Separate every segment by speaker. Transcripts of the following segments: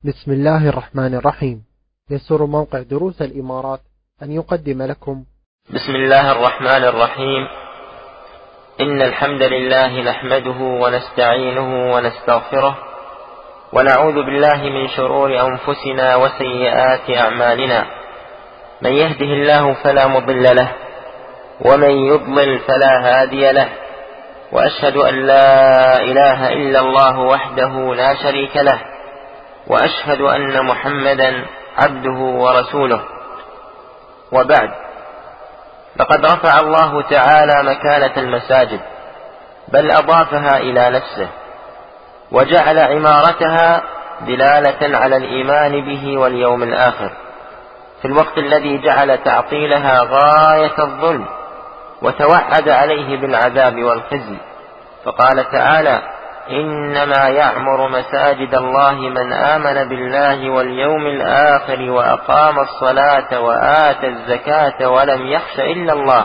Speaker 1: بسم الله الرحمن الرحيم. يسر موقع دروس الإمارات أن يقدم لكم
Speaker 2: بسم الله الرحمن الرحيم. إن الحمد لله نحمده ونستعينه ونستغفره ونعوذ بالله من شرور أنفسنا وسيئات أعمالنا. من يهده الله فلا مضل له ومن يضلل فلا هادي له، وأشهد أن لا إله إلا الله وحده لا شريك له، وأشهد أن محمدا عبده ورسوله. وبعد، فقد رفع الله تعالى مكانة المساجد، بل أضافها إلى نفسه، وجعل عمارتها دلالة على الإيمان به واليوم الآخر، في الوقت الذي جعل تعطيلها غاية الظلم وتوعد عليه بالعذاب والخزي. فقال تعالى: إنما يعمر مساجد الله من آمن بالله واليوم الآخر وأقام الصلاة وآتى الزكاة ولم يخش إلا الله،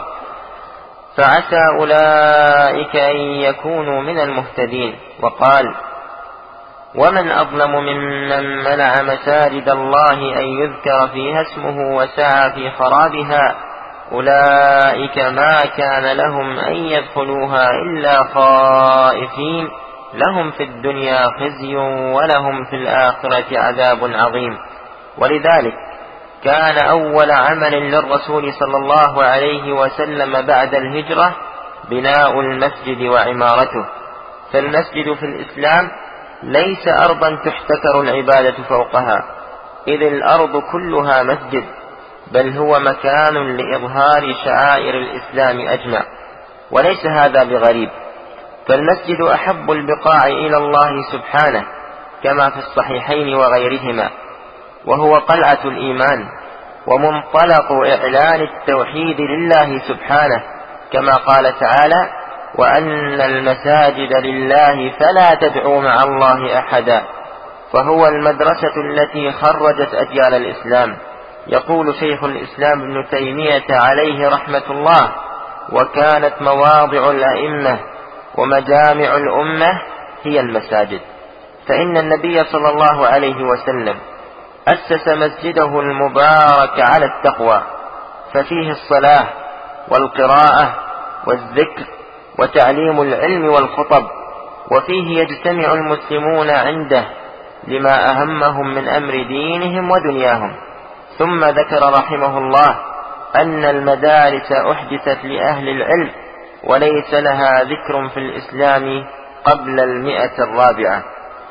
Speaker 2: فعسى أولئك أن يكونوا من المهتدين. وقال: ومن أظلم ممن منع مساجد الله أن يذكر فيها اسمه وسعى في خرابها، أولئك ما كان لهم أن يدخلوها إلا خائفين، لهم في الدنيا خزي ولهم في الآخرة عذاب عظيم. ولذلك كان أول عمل للرسول صلى الله عليه وسلم بعد الهجرة بناء المسجد وعمارته. فالمسجد في الإسلام ليس أرضا تحتكر العبادة فوقها، إذ الأرض كلها مسجد، بل هو مكان لإظهار شعائر الإسلام أجمع. وليس هذا بغريب، فالمسجد أحب البقاع إلى الله سبحانه، كما في الصحيحين وغيرهما، وهو قلعة الإيمان ومنطلق إعلان التوحيد لله سبحانه، كما قال تعالى: وأن المساجد لله فلا تدعوا مع الله أحدا. فهو المدرسة التي خرجت أجيال الإسلام. يقول شيخ الإسلام ابن تيمية عليه رحمة الله: وكانت مواضع الأئمة ومجامع الأمة هي المساجد. فإن النبي صلى الله عليه وسلم أسس مسجده المبارك على التقوى، ففيه الصلاة والقراءة والذكر وتعليم العلم والخطب، وفيه يجتمع المسلمون عنده لما أهمهم من أمر دينهم ودنياهم. ثم ذكر رحمه الله أن المدارس أحدثت لأهل العلم، وليس لها ذكر في الإسلام قبل 100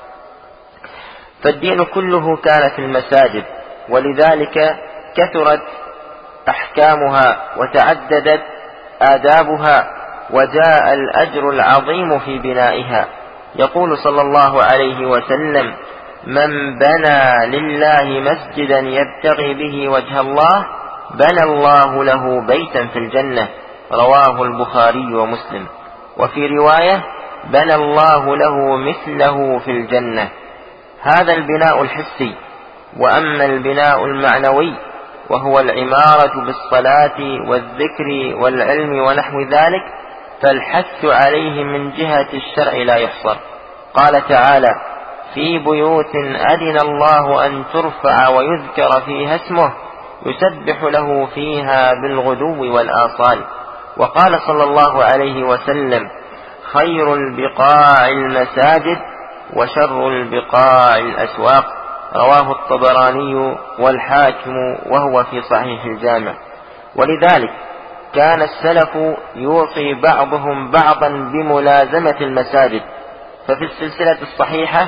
Speaker 2: فالدين كله كان في المساجد، ولذلك كثرت أحكامها وتعددت آدابها، وجاء الأجر العظيم في بنائها. يقول صلى الله عليه وسلم: من بنى لله مسجدا يبتغي به وجه الله بنى الله له بيتا في الجنة، رواه البخاري ومسلم. وفي رواية: بنى الله له مثله في الجنة. هذا البناء الحسي. وأما البناء المعنوي وهو العمارة بالصلاة والذكر والعلم ونحو ذلك، فالحث عليه من جهة الشرع لا يحصر. قال تعالى: في بيوت أذن الله أن ترفع ويذكر فيها اسمه يسبح له فيها بالغدو والآصال. وقال صلى الله عليه وسلم: خير البقاع المساجد وشر البقاع الأسواق، رواه الطبراني والحاكم وهو في صحيح الجامع. ولذلك كان السلف يوصي بعضهم بعضا بملازمة المساجد. ففي السلسلة الصحيحة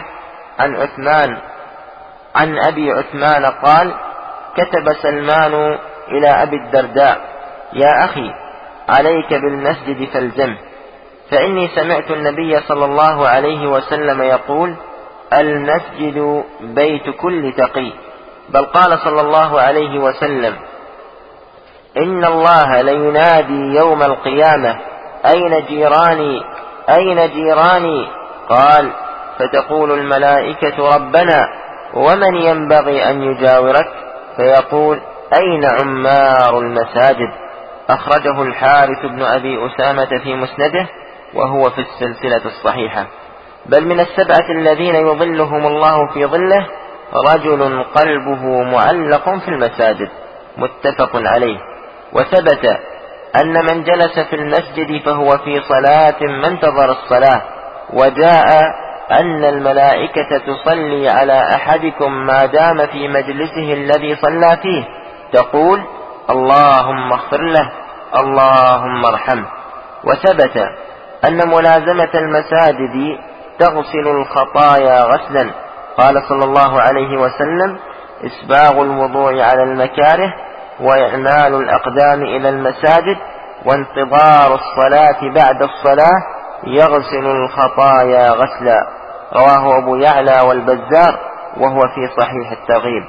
Speaker 2: عن أبي عثمان قال: كتب سلمان إلى أبي الدرداء: يا أخي، عليك بالمسجد فالزمه، فإني سمعت النبي صلى الله عليه وسلم يقول: المسجد بيت كل تقي. بل قال صلى الله عليه وسلم: إن الله لينادي يوم القيامة: أين جيراني أين جيراني؟ قال: فتقول الملائكة: ربنا ومن ينبغي أن يجاورك؟ فيقول: أين عمار المساجد؟ أخرجه الحارث بن أبي أسامة في مسنده، وهو في السلسلة الصحيحة. بل من 7 الذين يظلهم الله في ظله رجل قلبه معلق في المساجد، متفق عليه. وثبت أن من جلس في المسجد فهو في صلاة ما انتظر الصلاة. وجاء أن الملائكة تصلي على أحدكم ما دام في مجلسه الذي صلى فيه، تقول اللهم اغفر له اللهم ارحمه. وثبت أن ملازمة المساجد تغسل الخطايا غسلا، قال صلى الله عليه وسلم إسباغ الوضوء على المكاره وإعمال الأقدام إلى المساجد وانتظار الصلاة بعد الصلاة يغسل الخطايا غسلا، رواه أبو يعلى والبزار وهو في صحيح الترغيب.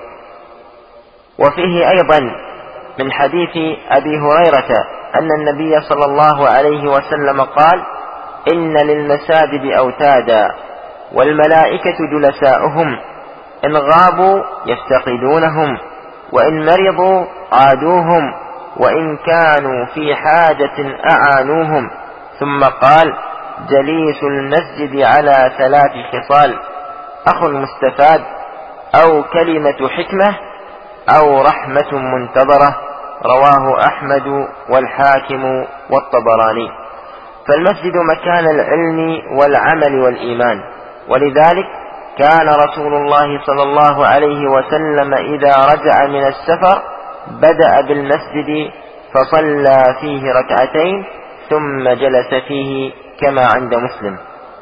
Speaker 2: وفيه أيضا من حديث أبي هريرة أن النبي صلى الله عليه وسلم قال إن للمساجد أوتادا والملائكة جلساؤهم، إن غابوا يفتقدونهم، وإن مرضوا عادوهم، وإن كانوا في حاجة أعانوهم. ثم قال جليس المسجد على 3 خصال: أخ مستفاد، أو كلمة حكمة، أو رحمة منتظرة، رواه أحمد والحاكم والطبراني. فالمسجد مكان العلم والعمل والإيمان، ولذلك كان رسول الله صلى الله عليه وسلم إذا رجع من السفر بدأ بالمسجد فصلى فيه 2 ركعتين ثم جلس فيه كما عند مسلم.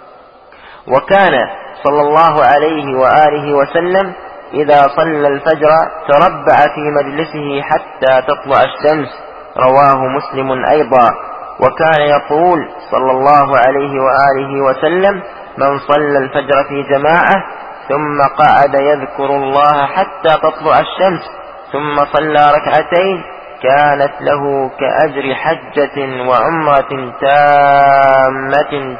Speaker 2: وكان صلى الله عليه وآله وسلم إذا صلى الفجر تربع في مجلسه حتى تطلع الشمس، رواه مسلم أيضا. وكان يقول صلى الله عليه وآله وسلم من صلى الفجر في جماعة ثم قعد يذكر الله حتى تطلع الشمس ثم صلى 2 ركعتين كانت له كأجر حجة وعمرة تامة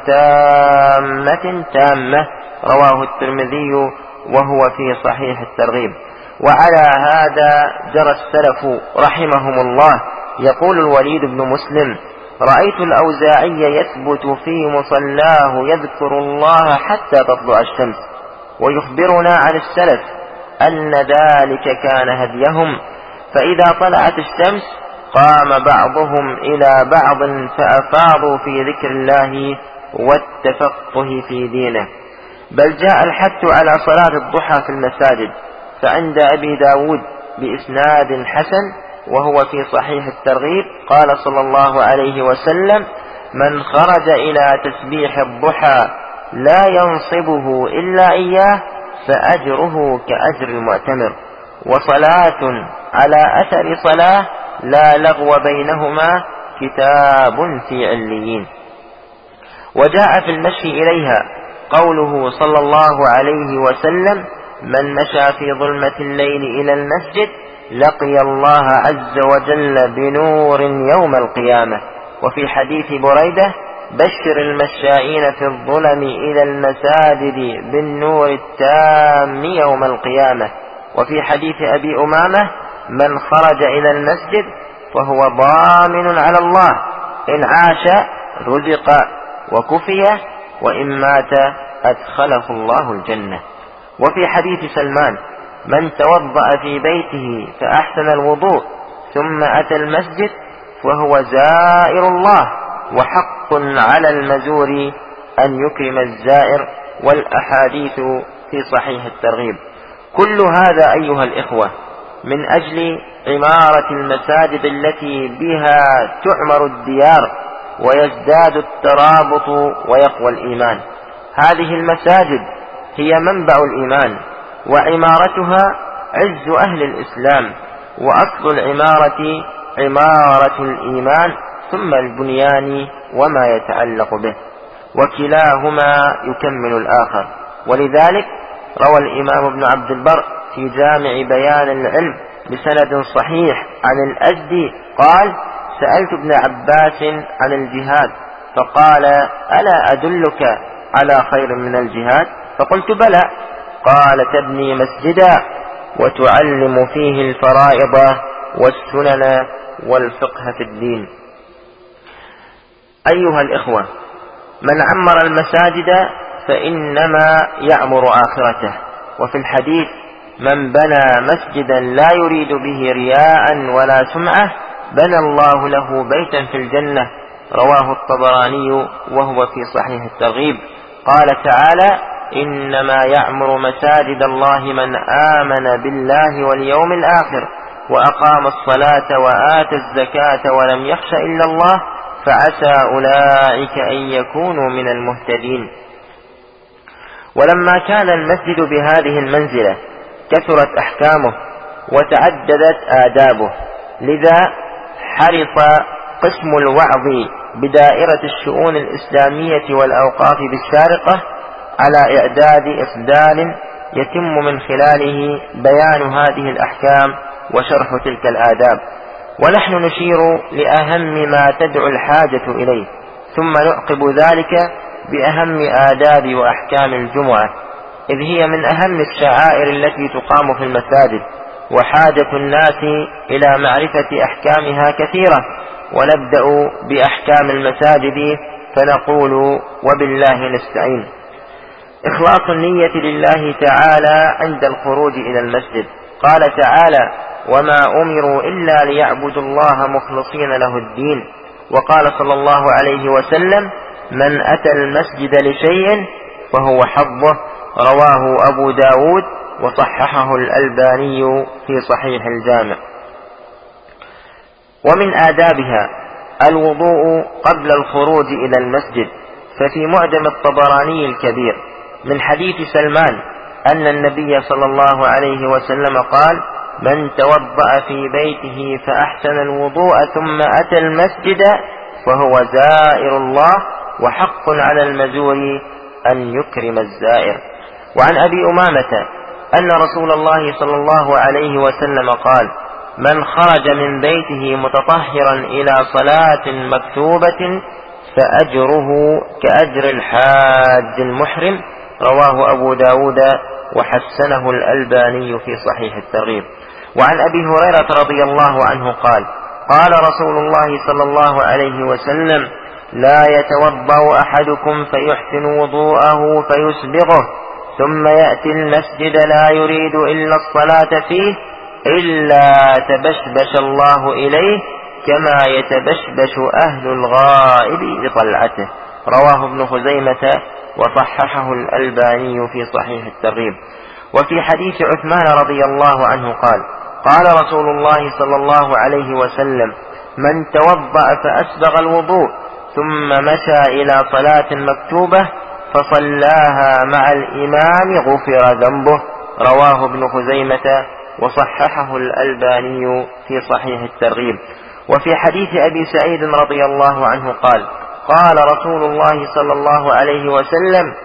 Speaker 2: تامة تامة، رواه الترمذي وهو في صحيح الترغيب. وعلى هذا جرى السلف رحمهم الله. يقول الوليد بن مسلم رأيت الأوزاعي يثبت في مصلاه يذكر الله حتى تطلع الشمس، ويخبرنا عن السلف أن ذلك كان هديهم، فإذا طلعت الشمس قام بعضهم إلى بعض فأفاضوا في ذكر الله والتفقه في دينه. بل جاء الحث على صلاة الضحى في المساجد، فعند أبي داود بإسناد حسن وهو في صحيح الترغيب قال صلى الله عليه وسلم من خرج إلى تسبيح الضحى لا ينصبه إلا إياه فأجره كأجر المعتمر، وصلاة على أثر صلاة لا لغو بينهما كتاب في عليين. وجاء في المشي إليها قوله صلى الله عليه وسلم من مشى في ظلمة الليل إلى المسجد لقي الله عز وجل بنور يوم القيامة. وفي حديث بريدة بشر المشائين في الظلم إلى المساجد بالنور التام يوم القيامة. وفي حديث أبي أمامة من خرج إلى المسجد فهو ضامن على الله إن عاش رزق وكفية وإن مات أدخله الله الجنة. وفي حديث سلمان من توضأ في بيته فأحسن الوضوء ثم أتى المسجد فهو زائر الله، وحق على المزور أن يكرم الزائر، والأحاديث في صحيح الترغيب. كل هذا أيها الإخوة من أجل عمارة المساجد التي بها تعمر الديار ويزداد الترابط ويقوى الإيمان. هذه المساجد هي منبع الإيمان، وعمارتها عز أهل الإسلام، وأصل العمارة عمارة الإيمان ثم البنيان وما يتعلق به، وكلاهما يكمل الآخر. ولذلك روى الإمام ابن عبد البر في جامع بيان العلم بسند صحيح عن الأزدي قال سألت ابن عباس عن الجهاد فقال ألا أدلك على خير من الجهاد؟ فقلت بلى. قال تبني مسجدا وتعلم فيه الفرائض والسنن والفقه في الدين. أيها الإخوة من عمر المساجد فإنما يعمر آخرته. وفي الحديث من بنى مسجدا لا يريد به رياء ولا سمعة بنى الله له بيتا في الجنة. رواه الطبراني وهو في صحيح الترغيب. قال تعالى: إنما يعمر مساجد الله من آمن بالله واليوم الآخر وأقام الصلاة وآتى الزكاة ولم يخش إلا الله فعسى أولئك أن يكونوا من المهتدين. ولما كان المسجد بهذه المنزلة كثرت أحكامه وتعددت آدابه، لذا حرص قسم الوعظ بدائرة الشؤون الإسلامية والأوقاف بالشارقة على إعداد إصدار يتم من خلاله بيان هذه الأحكام وشرح تلك الآداب، ونحن نشير لأهم ما تدعو الحاجة إليه، ثم نعقب ذلك بأهم آداب وأحكام الجمعة، إذ هي من أهم الشعائر التي تقام في المساجد، وحاجة الناس إلى معرفة أحكامها كثيرة. ونبدأ بأحكام المساجد فنقول: وبالله نستعين. إخلاص النية لله تعالى عند الخروج إلى المسجد. قال تعالى: وما أمروا إلا ليعبدوا الله مخلصين له الدين. وقال صلى الله عليه وسلم: من أتى المسجد لشيء فهو حظه. رواه أبو داود وصححه الألباني في صحيح الجامع. ومن آدابها الوضوء قبل الخروج إلى المسجد، ففي معجم الطبراني الكبير من حديث سلمان أن النبي صلى الله عليه وسلم قال: من توضأ في بيته فأحسن الوضوء ثم أتى المسجد فهو زائر الله، وحق على المزور أن يكرم الزائر. وعن أبي أمامة أن رسول الله صلى الله عليه وسلم قال: من خرج من بيته متطهرا إلى صلاة مكتوبة فأجره كأجر الحاج المحرم. رواه أبو داود وحسنه الألباني في صحيح الترغيب. وعن أبي هريرة رضي الله عنه قال: قال رسول الله صلى الله عليه وسلم: لا يتوضأ أحدكم فيحسن وضوءه فيسبغه ثم يأتي المسجد لا يريد إلا الصلاة فيه إلا تبشبش الله إليه كما يتبشبش أهل الغائب بطلعته. رواه ابن خزيمة وصححه الألباني في صحيح الترغيب. وفي حديث عثمان رضي الله عنه قال: قال رسول الله صلى الله عليه وسلم: من توضأ فأسبغ الوضوء ثم مشى إلى صلاة مكتوبة فصلاها مع الإمام غفر ذنبه. رواه ابن خزيمة وصححه الألباني في صحيح الترغيب. وفي حديث أبي سعيد رضي الله عنه قال: قال رسول الله صلى الله عليه وسلم: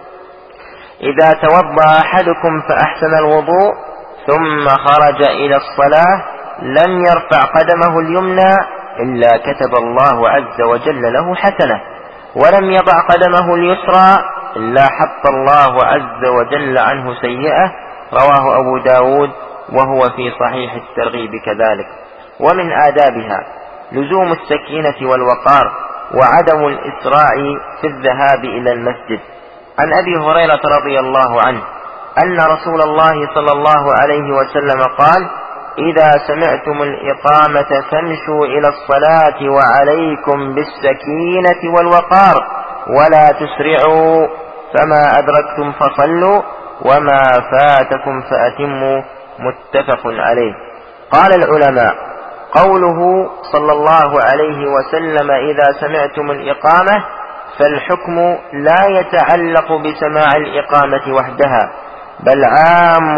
Speaker 2: إذا توضأ أحدكم فأحسن الوضوء ثم خرج إلى الصلاة لم يرفع قدمه اليمنى إلا كتب الله عز وجل له حسنة، ولم يضع قدمه اليسرى إلا حط الله عز وجل عنه سيئة. رواه أبو داود وهو في صحيح الترغيب كذلك. ومن آدابها لزوم السكينة والوقار وعدم الإسراع في الذهاب إلى المسجد. عن أبي هريرة رضي الله عنه أن رسول الله صلى الله عليه وسلم قال: إذا سمعتم الإقامة فامشوا إلى الصلاة وعليكم بالسكينة والوقار ولا تسرعوا، فما أدركتم فصلوا وما فاتكم فأتموا. متفق عليه. قال العلماء: قوله صلى الله عليه وسلم إذا سمعتم الإقامة فالحكم لا يتعلق بسماع الإقامة وحدها، بل عام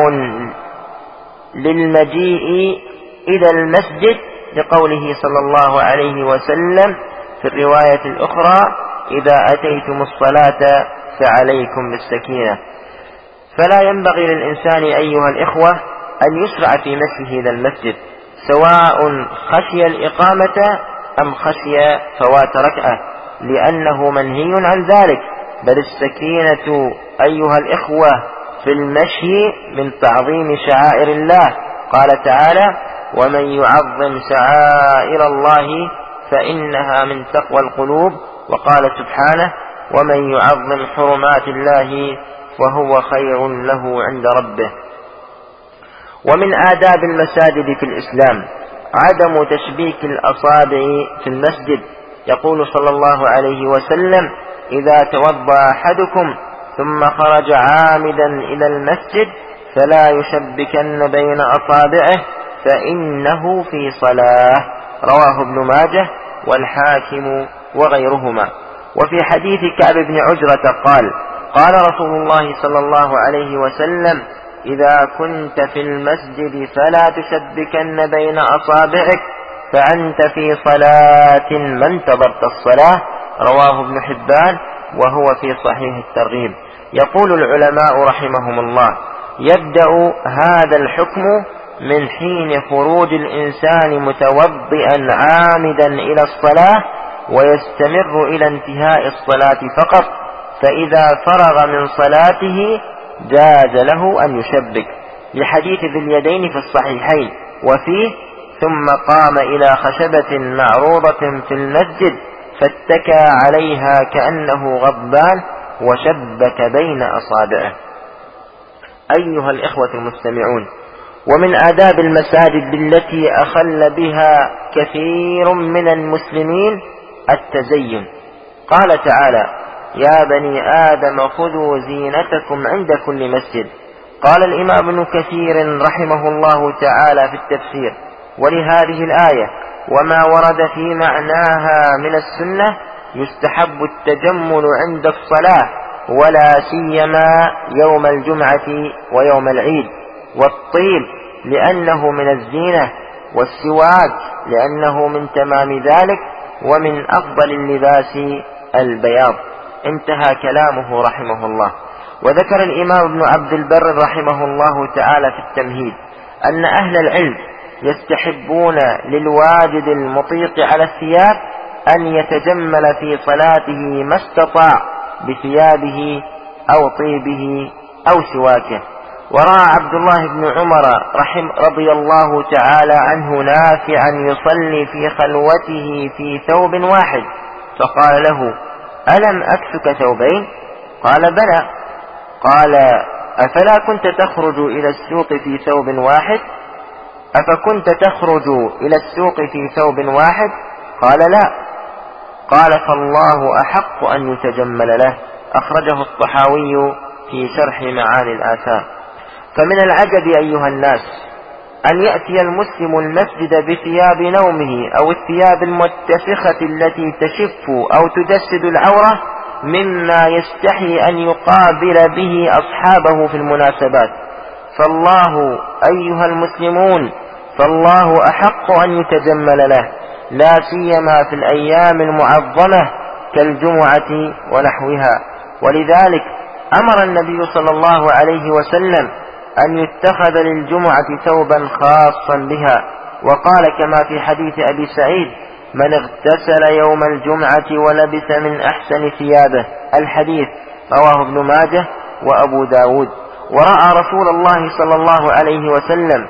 Speaker 2: للمجيء إلى المسجد، لقوله صلى الله عليه وسلم في الرواية الأخرى: إذا أتيتم الصلاة فعليكم بالسكينة. فلا ينبغي للإنسان أيها الإخوة أن يسرع في مشيه إلى المسجد، سواء خشي الإقامة أم خشي فوات ركعة، لأنه منهي عن ذلك، بل السكينة أيها الإخوة في المشي من تعظيم شعائر الله. قال تعالى: ومن يعظم شعائر الله فإنها من تقوى القلوب. وقال سبحانه: ومن يعظم حرمات الله فهو خير له عند ربه. ومن آداب المساجد في الإسلام عدم تشبيك الأصابع في المسجد. يقول صلى الله عليه وسلم: إذا توضأ أحدكم ثم خرج عامدا إلى المسجد فلا يشبكن بين أصابعه فإنه في صلاة. رواه ابن ماجه والحاكم وغيرهما. وفي حديث كعب بن عجرة قال: قال رسول الله صلى الله عليه وسلم: إذا كنت في المسجد فلا تشبكن بين أصابعك فأنت في صلاة ما انتظرت الصلاة. رواه ابن حبان وهو في صحيح الترغيب. يقول العلماء رحمهم الله: يبدأ هذا الحكم من حين خروج الإنسان متوضئا عامدا إلى الصلاة ويستمر إلى انتهاء الصلاة فقط، فإذا فرغ من صلاته جاز له أن يشبك، لحديث ذي اليدين في الصحيحين. وفيه: ثم قام إلى خشبة معروضة في المسجد فاتكى عليها كأنه غضبان وشبك بين أصابعه. أيها الإخوة المستمعون، ومن آداب المساجد التي أخل بها كثير من المسلمين التزين. قال تعالى: يا بني آدم خذوا زينتكم عند كل مسجد. قال الإمام ابن كثير رحمه الله تعالى في التفسير: ولهذه الآية وما ورد في معناها من السنة يستحب التجمل عند الصلاة، ولا سيما يوم الجمعة ويوم العيد، والطيب لأنه من الزينة، والسواك لأنه من تمام ذلك، ومن أفضل اللباس البياض. انتهى كلامه رحمه الله. وذكر الإمام ابن عبد البر رحمه الله تعالى في التمهيد أن أهل العلم يستحبون للواجد المطيق على الثياب أن يتجمل في صلاته ما استطاع بثيابه أو طيبه أو سواكه. ورأى عبد الله بن عمر رضي الله تعالى عنه نافعا يصلي في خلوته في ثوب واحد، فقال له: ألم أكسك ثوبين؟ قال: بلى. قال: أفلا كنت تخرج إلى السوق في ثوب واحد؟ أفكنت تخرج إلى السوق في ثوب واحد؟ قال: لا. قال: فالله أحق أن يتجمل له. أخرجه الطحاوي في شرح معاني الآثار. فمن العجب أيها الناس أن يأتي المسلم المسجد بثياب نومه أو الثياب المتسخة التي تشف أو تجسد العورة، مما يستحي أن يقابل به أصحابه في المناسبات. فالله أيها المسلمون، فالله أحق أن يتجمل له، لا سيما في الأيام المعظمة كالجمعة ونحوها. ولذلك أمر النبي صلى الله عليه وسلم أن يتخذ للجمعة ثوبا خاصا بها، وقال كما في حديث أبي سعيد: من اغتسل يوم الجمعة ولبس من أحسن ثيابه. الحديث رواه ابن ماجه وأبو داود. ورأى رسول الله صلى الله عليه وسلم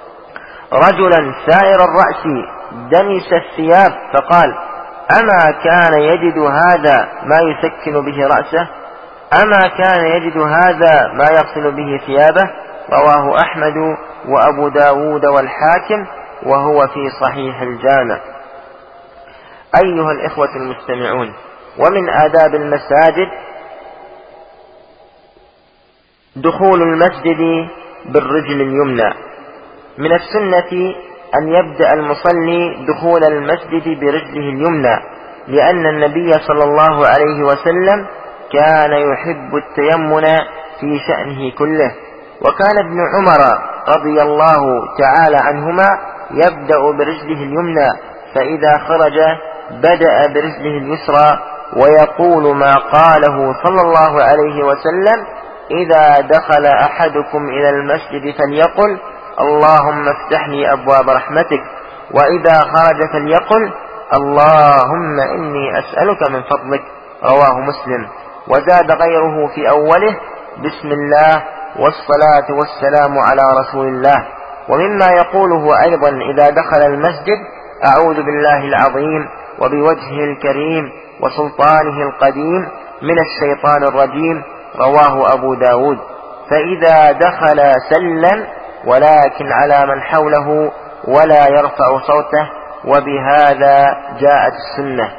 Speaker 2: رجلا سائر الرأس دنس الثياب فقال: أما كان يجد هذا ما يسكن به رأسه؟ أما كان يجد هذا ما يغسل به ثيابه؟ رواه أحمد وأبو داود والحاكم وهو في صحيح الجامع. أيها الإخوة المستمعون، ومن آداب المساجد دخول المسجد بالرجل اليمنى. من السنة أن يبدأ المصلي دخول المسجد برجله اليمنى، لأن النبي صلى الله عليه وسلم كان يحب التيمن في شأنه كله. وكان ابن عمر رضي الله تعالى عنهما يبدأ برجله اليمنى، فإذا خرج بدأ برجله اليسرى، ويقول ما قاله صلى الله عليه وسلم: إذا دخل أحدكم إلى المسجد فليقل: اللهم افتح لي أبواب رحمتك، وإذا خرج فليقل: اللهم إني أسألك من فضلك. رواه مسلم. وزاد غيره في أوله: بسم الله والصلاة والسلام على رسول الله. ومما يقوله أيضا إذا دخل المسجد: أعوذ بالله العظيم وبوجهه الكريم وسلطانه القديم من الشيطان الرجيم. رواه أبو داود. فإذا دخل سلم ولكن على من حوله ولا يرفع صوته، وبهذا جاءت السنة.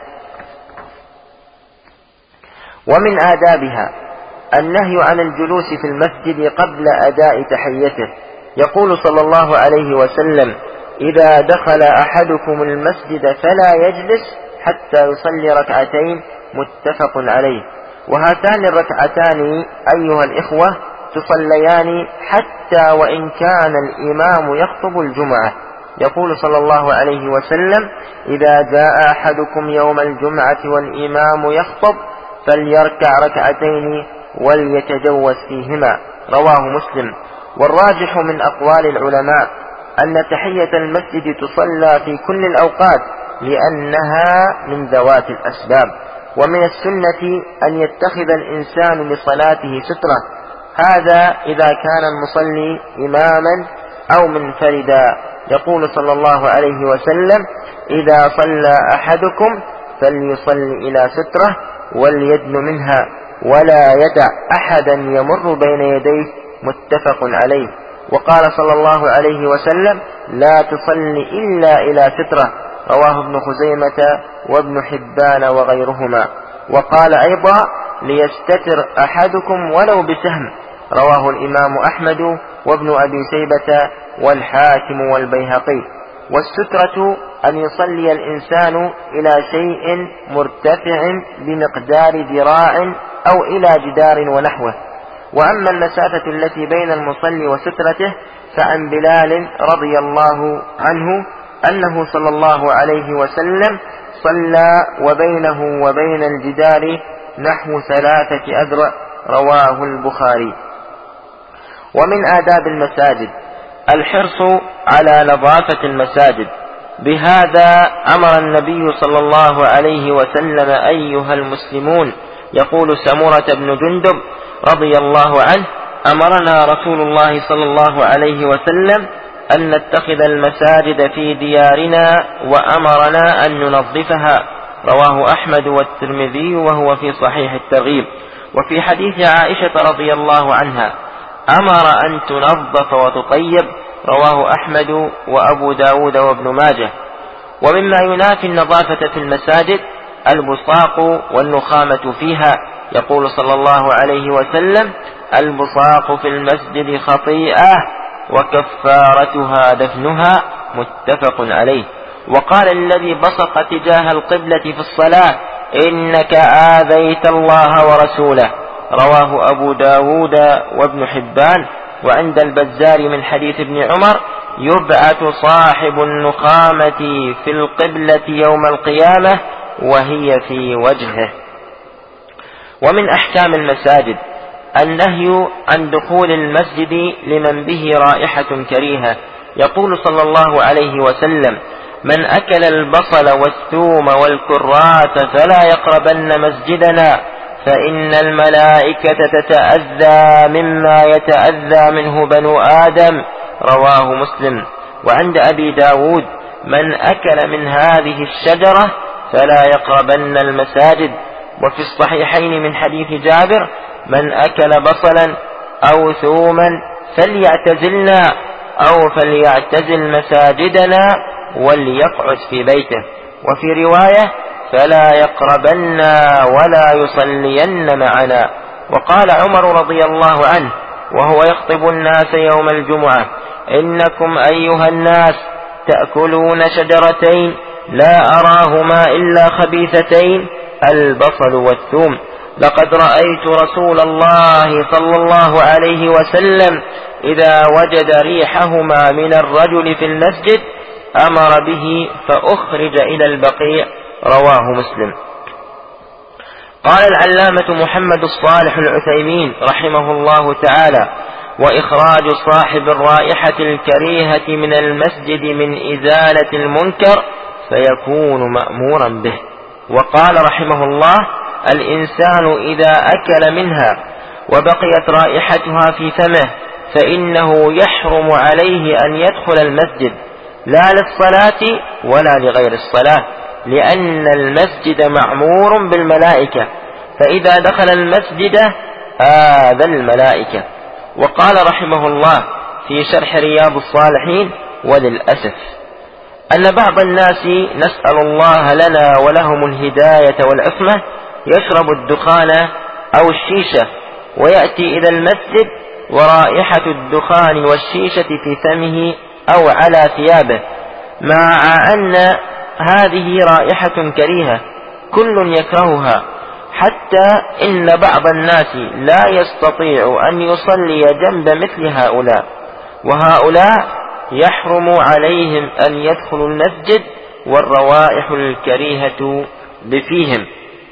Speaker 2: ومن آدابها النهي عن الجلوس في المسجد قبل أداء تحيته. يقول صلى الله عليه وسلم: إذا دخل أحدكم المسجد فلا يجلس حتى يصلي ركعتين، متفق عليه. وهاتان الركعتان أيها الإخوة تصليان حتى وإن كان الإمام يخطب الجمعة. يقول صلى الله عليه وسلم: إذا جاء أحدكم يوم الجمعة والإمام يخطب فليركع ركعتين وليتجوز فيهما، رواه مسلم. والراجح من أقوال العلماء أن تحية المسجد تصلى في كل الأوقات لأنها من ذوات الأسباب. ومن السنة أن يتخذ الإنسان لصلاته سترة، هذا إذا كان المصلي إماما أو منفردا. يقول صلى الله عليه وسلم: إذا صلى أحدكم فليصل إلى سترة وليدن منها ولا يدع أحدا يمر بين يديه، متفق عليه. وقال صلى الله عليه وسلم: لا تصل إلا إلى سترة، رواه ابن خزيمة وابن حبان وغيرهما. وقال أيضا: ليستتر أحدكم ولو بسهم، رواه الإمام أحمد وابن أبي شيبة والحاكم والبيهقي. والسترة أن يصلي الإنسان إلى شيء مرتفع بمقدار ذراع أو إلى جدار ونحوه. وأما المسافة التي بين المصلي وسترته فعن بلال رضي الله عنه أنه صلى الله عليه وسلم صلى وبينه وبين الجدار نحو 3 أذرع، رواه البخاري. ومن آداب المساجد الحرص على نظافة المساجد. بهذا أمر النبي صلى الله عليه وسلم أيها المسلمون. يقول سمرة بن جندب رضي الله عنه: أمرنا رسول الله صلى الله عليه وسلم أن نتخذ المساجد في ديارنا وأمرنا أن ننظفها، رواه أحمد والترمذي وهو في صحيح الترغيب. وفي حديث عائشة رضي الله عنها: أمر أن تنظف وتطيب، رواه أحمد وأبو داود وابن ماجه. ومما ينافي النظافة في المساجد البصاق والنخامة فيها. يقول صلى الله عليه وسلم: البصاق في المسجد خطيئة وكفارتها دفنها، متفق عليه. وقال الذي بصق تجاه القبلة في الصلاة: إنك آذيت الله ورسوله، رواه أبو داود وابن حبان. وعند البزار من حديث ابن عمر: يبعث صاحب النخامة في القبلة يوم القيامة وهي في وجهه. ومن أحكام المساجد النهي عن دخول المسجد لمن به رائحة كريهة. يقول صلى الله عليه وسلم: من أكل البصل والثوم والكراث فلا يقربن مسجدنا، فإن الملائكة تتأذى مما يتأذى منه بنو آدم، رواه مسلم. وعند أبي داود: من أكل من هذه الشجرة فلا يقربن المساجد. وفي الصحيحين من حديث جابر: من أكل بصلا أو ثوما فليعتزلنا أو فليعتزل مساجدنا وليقعد في بيته. وفي رواية: فلا يقربنا ولا يصلين معنا. وقال عمر رضي الله عنه وهو يخطب الناس يوم الجمعة: إنكم أيها الناس تأكلون شجرتين لا أراهما إلا خبيثتين، البصل والثوم. لقد رأيت رسول الله صلى الله عليه وسلم إذا وجد ريحهما من الرجل في المسجد أمر به فأخرج إلى البقيع، رواه مسلم. قال العلامة محمد الصالح العثيمين رحمه الله تعالى: وإخراج صاحب الرائحة الكريهة من المسجد من إزالة المنكر فيكون مأمورا به. وقال رحمه الله: الإنسان إذا أكل منها وبقيت رائحتها في فمه فإنه يحرم عليه أن يدخل المسجد، لا للصلاة ولا لغير الصلاة، لأن المسجد معمور بالملائكة، فإذا دخل المسجد آذى الملائكة. وقال رحمه الله: في شرح رياض الصالحين. وللأسف أن بعض الناس، نسأل الله لنا ولهم الهداية والعصمة، يشرب الدخان أو الشيشة ويأتي إلى المسجد ورائحة الدخان والشيشة في فمه أو على ثيابه، مع أن هذه رائحة كريهة كل يكرهها، حتى إن بعض الناس لا يستطيع أن يصلي جنب مثل هؤلاء، وهؤلاء يحرم عليهم أن يدخلوا المسجد والروائح الكريهة بفيهم.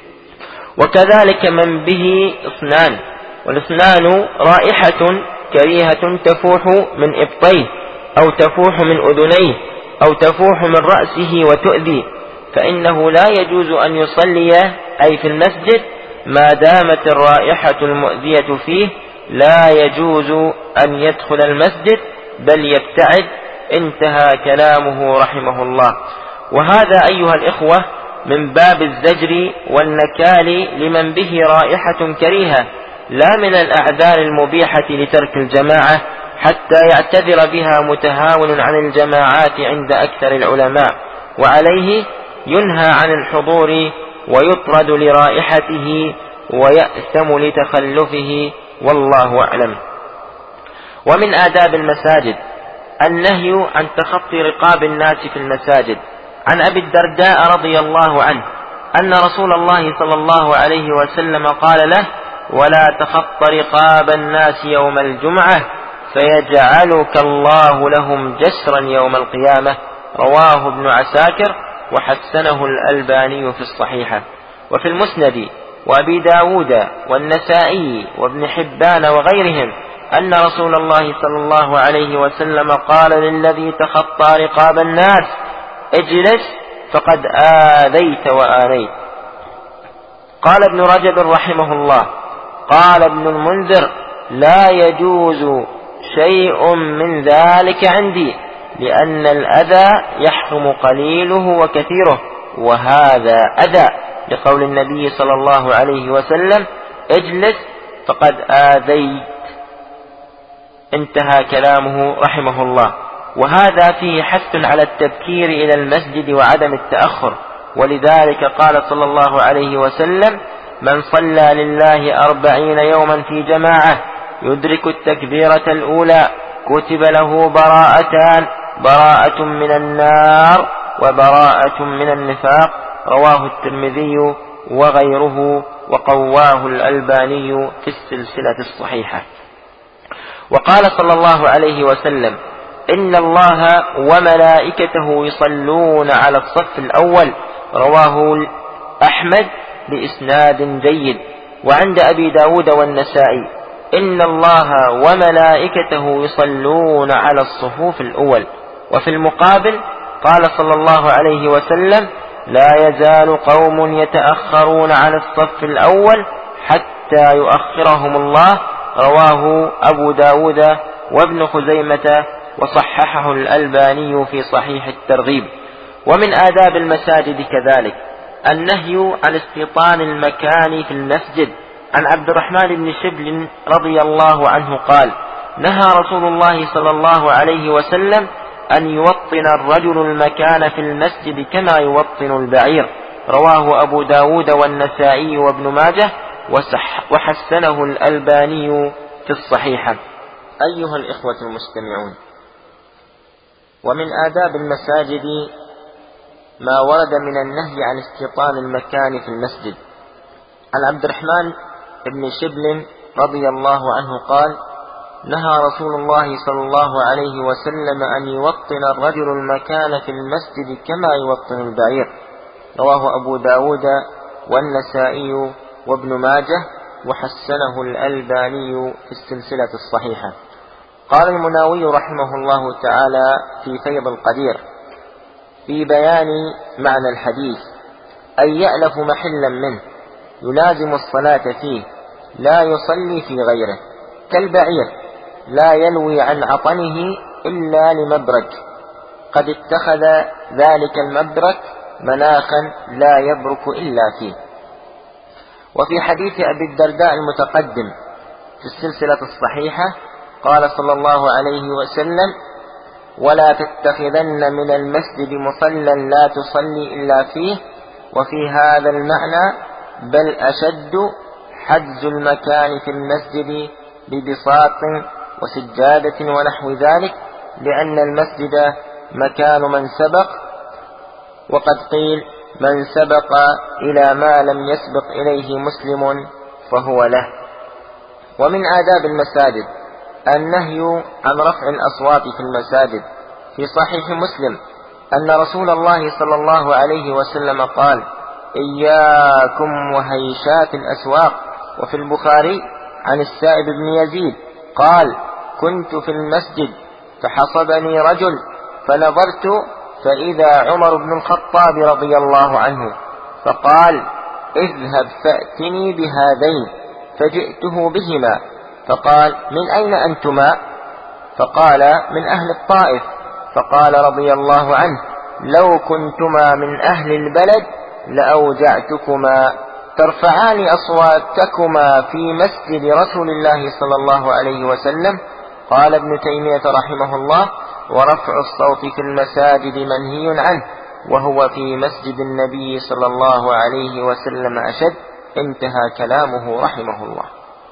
Speaker 2: وكذلك من به اثنان، والاثنان رائحة كريهة تفوح من إبطيه أو تفوح من أذنيه أو تفوح من رأسه وتؤذي، فإنه لا يجوز أن يصلي أي في المسجد ما دامت الرائحة المؤذية فيه، لا يجوز أن يدخل المسجد بل يبتعد. انتهى كلامه رحمه الله. وهذا أيها الإخوة من باب الزجر والنكال لمن به رائحة كريهة، لا من الأعذار المبيحة لترك الجماعة حتى يعتذر بها متهاون عن الجماعات عند أكثر العلماء، وعليه ينهى عن الحضور ويطرد لرائحته ويأثم لتخلفه، والله أعلم. ومن آداب المساجد النهي عن تخطي رقاب الناس في المساجد. عن أبي الدرداء رضي الله عنه أن رسول الله صلى الله عليه وسلم قال له: ولا تخط رقاب الناس يوم الجمعة فيجعلك الله لهم جسرا يوم القيامة. رواه ابن عساكر وحسنه الألباني في الصحيحة. وفي المسند وأبي داود والنسائي وابن حبان وغيرهم أن رسول الله صلى الله عليه وسلم قال للذي تخطى رقاب الناس: اجلس فقد آذيت وآنيت. قال ابن رجب رحمه الله: قال ابن المنذر: لا يجوز شيء من ذلك عندي، لأن الأذى يحرم قليله وكثيره، وهذا أذى، لقول النبي صلى الله عليه وسلم: اجلس فقد آذيت. انتهى كلامه رحمه الله. وهذا فيه حث على التبكير إلى المسجد وعدم التأخر، ولذلك قال صلى الله عليه وسلم: من صلى لله 40 يوما في جماعة يدرك التكبيرة الأولى كتب له براءتان: براءة من النار وبراءة من النفاق. رواه الترمذي وغيره وقواه الألباني في السلسلة الصحيحة. وقال صلى الله عليه وسلم: إن الله وملائكته يصلون على الصف الأول. رواه أحمد بإسناد جيد. وعند أبي داود والنسائي: إن الله وملائكته يصلون على الصفوف الأول. وفي المقابل قال صلى الله عليه وسلم: لا يزال قوم يتأخرون على الصف الأول حتى يؤخرهم الله. رواه أبو داود وابن خزيمة وصححه الألباني في صحيح الترغيب. ومن آداب المساجد كذلك النهي عن استيطان المكان في المسجد. عن عبد الرحمن بن شبل رضي الله عنه قال: نهى رسول الله صلى الله عليه وسلم أن يوطن الرجل المكان في المسجد كما يوطن البعير. رواه أبو داود والنسائي وابن ماجه وحسنه الألباني في الصحيحة. أيها الإخوة المستمعون، ومن آداب المساجد ما ورد من النهي عن استيطان المكان في المسجد. عن عبد الرحمن بن شبل رضي الله عنه قال: نهى رسول الله صلى الله عليه وسلم أن يوطن الرجل المكان في المسجد كما يوطن البعير. رواه أبو داود والنسائي وابن ماجه وحسنه الألباني في السلسلة الصحيحة. قال المناوي رحمه الله تعالى في فيض القدير في بيان معنى الحديث: أن يألف محلا منه يلازم الصلاة فيه لا يصلي في غيره، كالبعير لا يلوي عن عطنه إلا لمبرك قد اتخذ ذلك المبرك مناخا لا يبرك إلا فيه. وفي حديث أبي الدرداء المتقدم في السلسلة الصحيحة: قال صلى الله عليه وسلم: ولا تتخذن من المسجد مصلى لا تصلي إلا فيه. وفي هذا المعنى بل أشد حجز المكان في المسجد ببساط وسجادة ونحو ذلك، لأن المسجد مكان من سبق، وقد قيل: من سبق إلى ما لم يسبق إليه مسلم فهو له. ومن آداب المساجد النهي عن رفع الأصوات في المساجد. في صحيح مسلم أن رسول الله صلى الله عليه وسلم قال: إياكم وهيشات الأسواق. وفي البخاري عن السائب بن يزيد قال: كنت في المسجد فحصبني رجل فنظرت فإذا عمر بن الخطاب رضي الله عنه، فقال: اذهب فأتني بهذين، فجئته بهما، فقال: من أين أنتما؟ فقال: من أهل الطائف. فقال رضي الله عنه: لو كنتما من أهل البلد لأوجعتكما، ترفعان أصواتكما في مسجد رسول الله صلى الله عليه وسلم. قال ابن تيمية رحمه الله: ورفع الصوت في المساجد منهي عنه، وهو في مسجد النبي صلى الله عليه وسلم أشد. انتهى كلامه رحمه الله.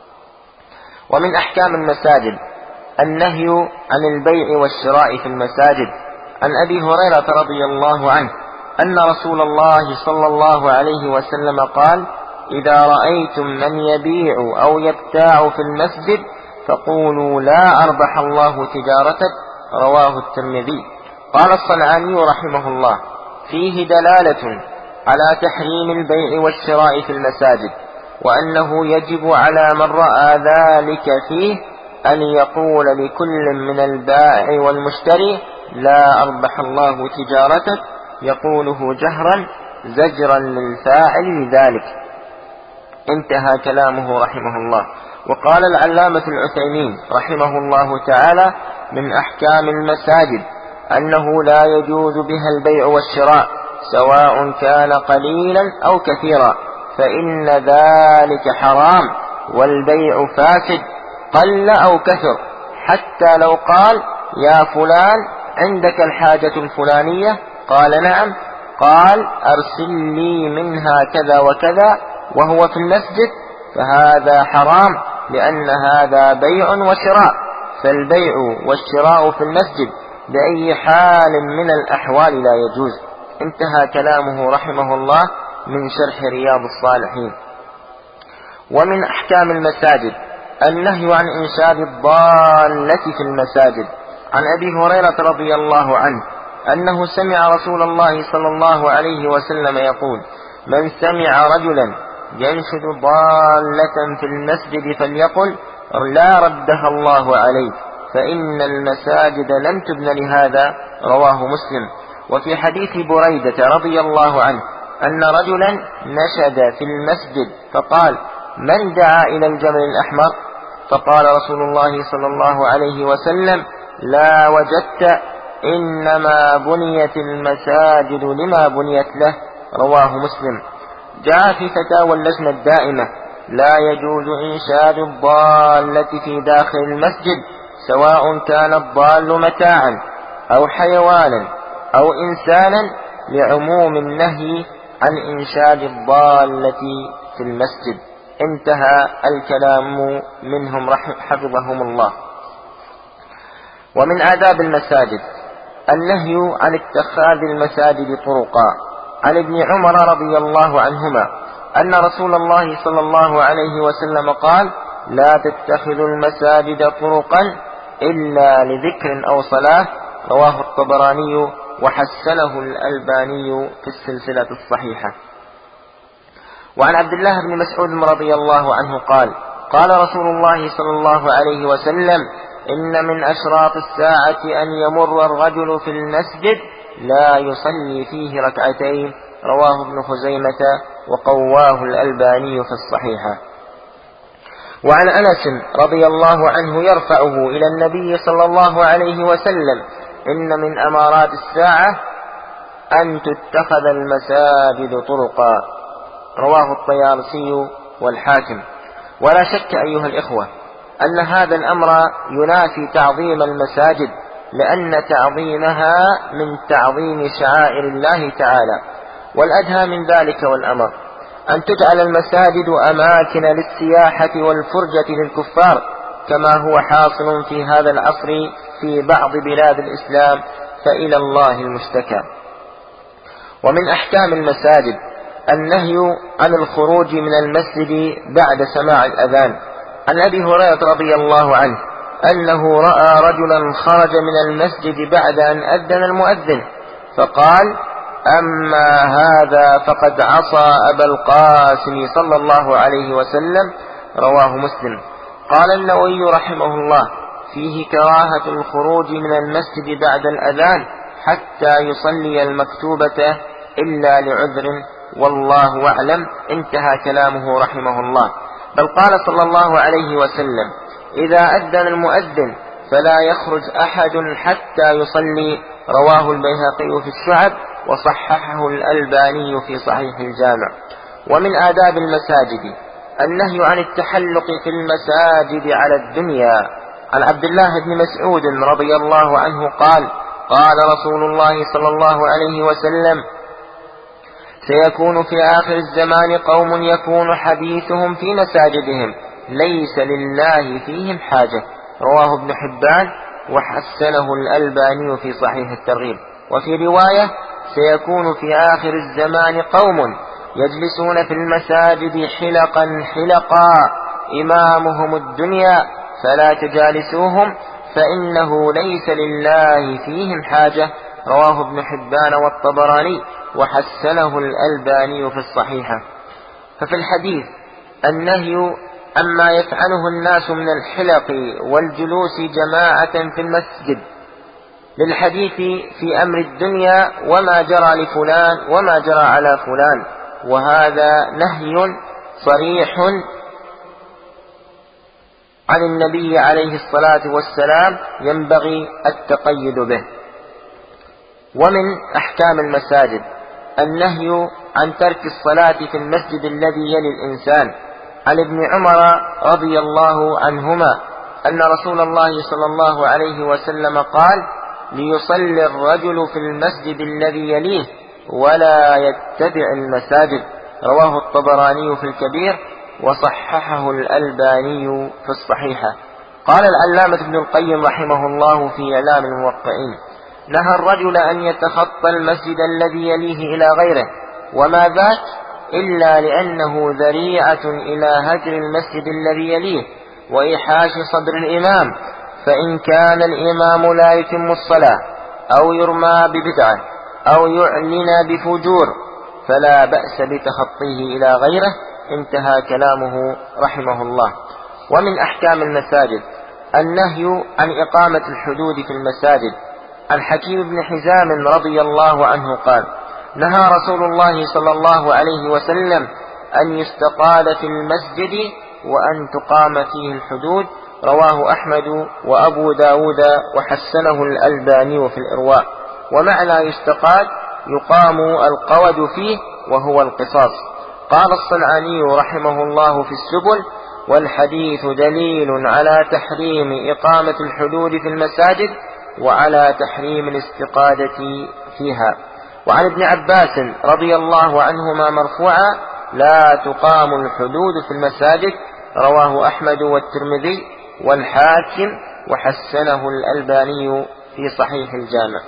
Speaker 2: ومن أحكام المساجد النهي عن البيع والشراء في المساجد. عن أبي هريرة رضي الله عنه أن رسول الله صلى الله عليه وسلم قال: إذا رأيتم من يبيع أو يبتاع في المسجد فقولوا لا أربح الله تجارتك. رواه الترمذي. قال الصنعاني رحمه الله: فيه دلالة على تحريم البيع والشراء في المساجد، وأنه يجب على من رأى ذلك فيه أن يقول لكل من البائع والمشتري: لا أربح الله تجارتك، يقوله جهرا زجرا للفاعل لذلك. انتهى كلامه رحمه الله. وقال العلامة العثيمين رحمه الله تعالى: من أحكام المساجد أنه لا يجوز بها البيع والشراء، سواء كان قليلا أو كثيرا، فإن ذلك حرام، والبيع فاسد قل أو كثر. حتى لو قال: يا فلان عندك الحاجة الفلانية؟ قال: نعم. قال: أرسل لي منها كذا وكذا، وهو في المسجد، فهذا حرام، لأن هذا بيع وشراء، فالبيع والشراء في المسجد بأي حال من الأحوال لا يجوز. انتهى كلامه رحمه الله من شرح رياض الصالحين. ومن أحكام المساجد النهي عن إنشاد الضالة في المساجد. عن أبي هريرة رضي الله عنه أنه سمع رسول الله صلى الله عليه وسلم يقول: من سمع رجلا ينشد ضالة في المسجد فليقل: لا ردها الله عليه، فإن المساجد لم تبن لهذا. رواه مسلم. وفي حديث بريدة رضي الله عنه أن رجلا نشد في المسجد فقال: من دعا إلى الجمل الأحمر؟ فقال رسول الله صلى الله عليه وسلم: لا وجدت، إنما بنيت المساجد لما بنيت له. رواه مسلم. جاء في فتاوى اللجنة الدائمة: لا يجوز إنشاد الضالة في داخل المسجد، سواء كان الضال متاعا أو حيوانا أو إنسانا، لعموم النهي عن إنشاد الضالة في المسجد. انتهى الكلام منهم حفظهم الله. ومن آداب المساجد النهي عن اتخاذ المساجد طرقا. عن ابن عمر رضي الله عنهما أن رسول الله صلى الله عليه وسلم قال: لا تتخذوا المساجد طرقا إلا لذكر أو صلاة. رواه الطبراني وحسنه الألباني في السلسلة الصحيحة. وعن عبد الله بن مسعود رضي الله عنه قال: قال رسول الله صلى الله عليه وسلم: إن من أشراط الساعة أن يمر الرجل في المسجد لا يصلي فيه ركعتين. رواه ابن خزيمة وقواه الألباني في الصحيحة. وعن أنس رضي الله عنه يرفعه إلى النبي صلى الله عليه وسلم: إن من أمارات الساعة أن تتخذ المساجد طرقا. رواه الطيالسي والحاكم. ولا شك أيها الإخوة أن هذا الأمر ينافي تعظيم المساجد، لأن تعظيمها من تعظيم شعائر الله تعالى. والأدهى من ذلك والأمر أن تجعل المساجد أماكن للسياحة والفرجة للكفار، كما هو حاصل في هذا العصر في بعض بلاد الإسلام، فإلى الله المشتكى. ومن أحكام المساجد النهي عن الخروج من المسجد بعد سماع الأذان. عن أبي هريرة رضي الله عنه أنه رأى رجلا خرج من المسجد بعد أن أذن المؤذن فقال: أما هذا فقد عصى أبا القاسم صلى الله عليه وسلم. رواه مسلم. قال النووي رحمه الله: فيه كراهة الخروج من المسجد بعد الأذان حتى يصلي المكتوبة إلا لعذر، والله أعلم. انتهى كلامه رحمه الله. بل قال صلى الله عليه وسلم: إذا أذن المؤذن فلا يخرج أحد حتى يصلي. رواه البيهقي في الشعب وصححه الألباني في صحيح الجامع. ومن آداب المساجد النهي عن التحلق في المساجد على الدنيا. عن عبد الله بن مسعود رضي الله عنه قال: قال رسول الله صلى الله عليه وسلم: سيكون في آخر الزمان قوم يكون حديثهم في مساجدهم ليس لله فيهم حاجة. رواه ابن حبان وحسنه الألباني في صحيح الترغيب. وفي رواية: سيكون في آخر الزمان قوم يجلسون في المساجد حلقا حلقا إمامهم الدنيا فلا تجالسوهم فإنه ليس لله فيهم حاجة. رواه ابن حبان والطبراني وحسنه الألباني في الصحيحة. ففي الحديث النهي عما يفعله الناس من الحلق والجلوس جماعة في المسجد، للحديث في أمر الدنيا وما جرى لفلان وما جرى على فلان، وهذا نهي صريح عن النبي عليه الصلاة والسلام ينبغي التقيد به. ومن أحكام المساجد النهي عن ترك الصلاة في المسجد الذي يلي الإنسان. عن ابن عمر رضي الله عنهما أن رسول الله صلى الله عليه وسلم قال: ليصلي الرجل في المسجد الذي يليه ولا يتبع المساجد. رواه الطبراني في الكبير وصححه الألباني في الصحيحة. قال العلامة ابن القيم رحمه الله في إعلام الموقعين: نهى الرجل أن يتخطى المسجد الذي يليه إلى غيره، وما ذاك إلا لأنه ذريعة إلى هجر المسجد الذي يليه وإيحاش صدر الإمام، فإن كان الإمام لا يتم الصلاة أو يرمى ببدعة أو يعلن بفجور فلا بأس بتخطيه إلى غيره. انتهى كلامه رحمه الله. ومن أحكام المساجد النهي عن إقامة الحدود في المساجد. عن حكيم بن حزام رضي الله عنه قال: نهى رسول الله صلى الله عليه وسلم أن يستقال في المسجد وأن تقام فيه الحدود. رواه أحمد وأبو داود وحسنه الألباني في الإرواء. ومعنى يستقال يقام القود فيه وهو القصاص. قال الصنعاني رحمه الله في السبل: والحديث دليل على تحريم إقامة الحدود في المساجد وعلى تحريم الاستقادة فيها. وعن ابن عباس رضي الله عنهما مرفوعا: لا تقام الحدود في المساجد. رواه أحمد والترمذي والحاكم وحسنه الألباني في صحيح الجامع.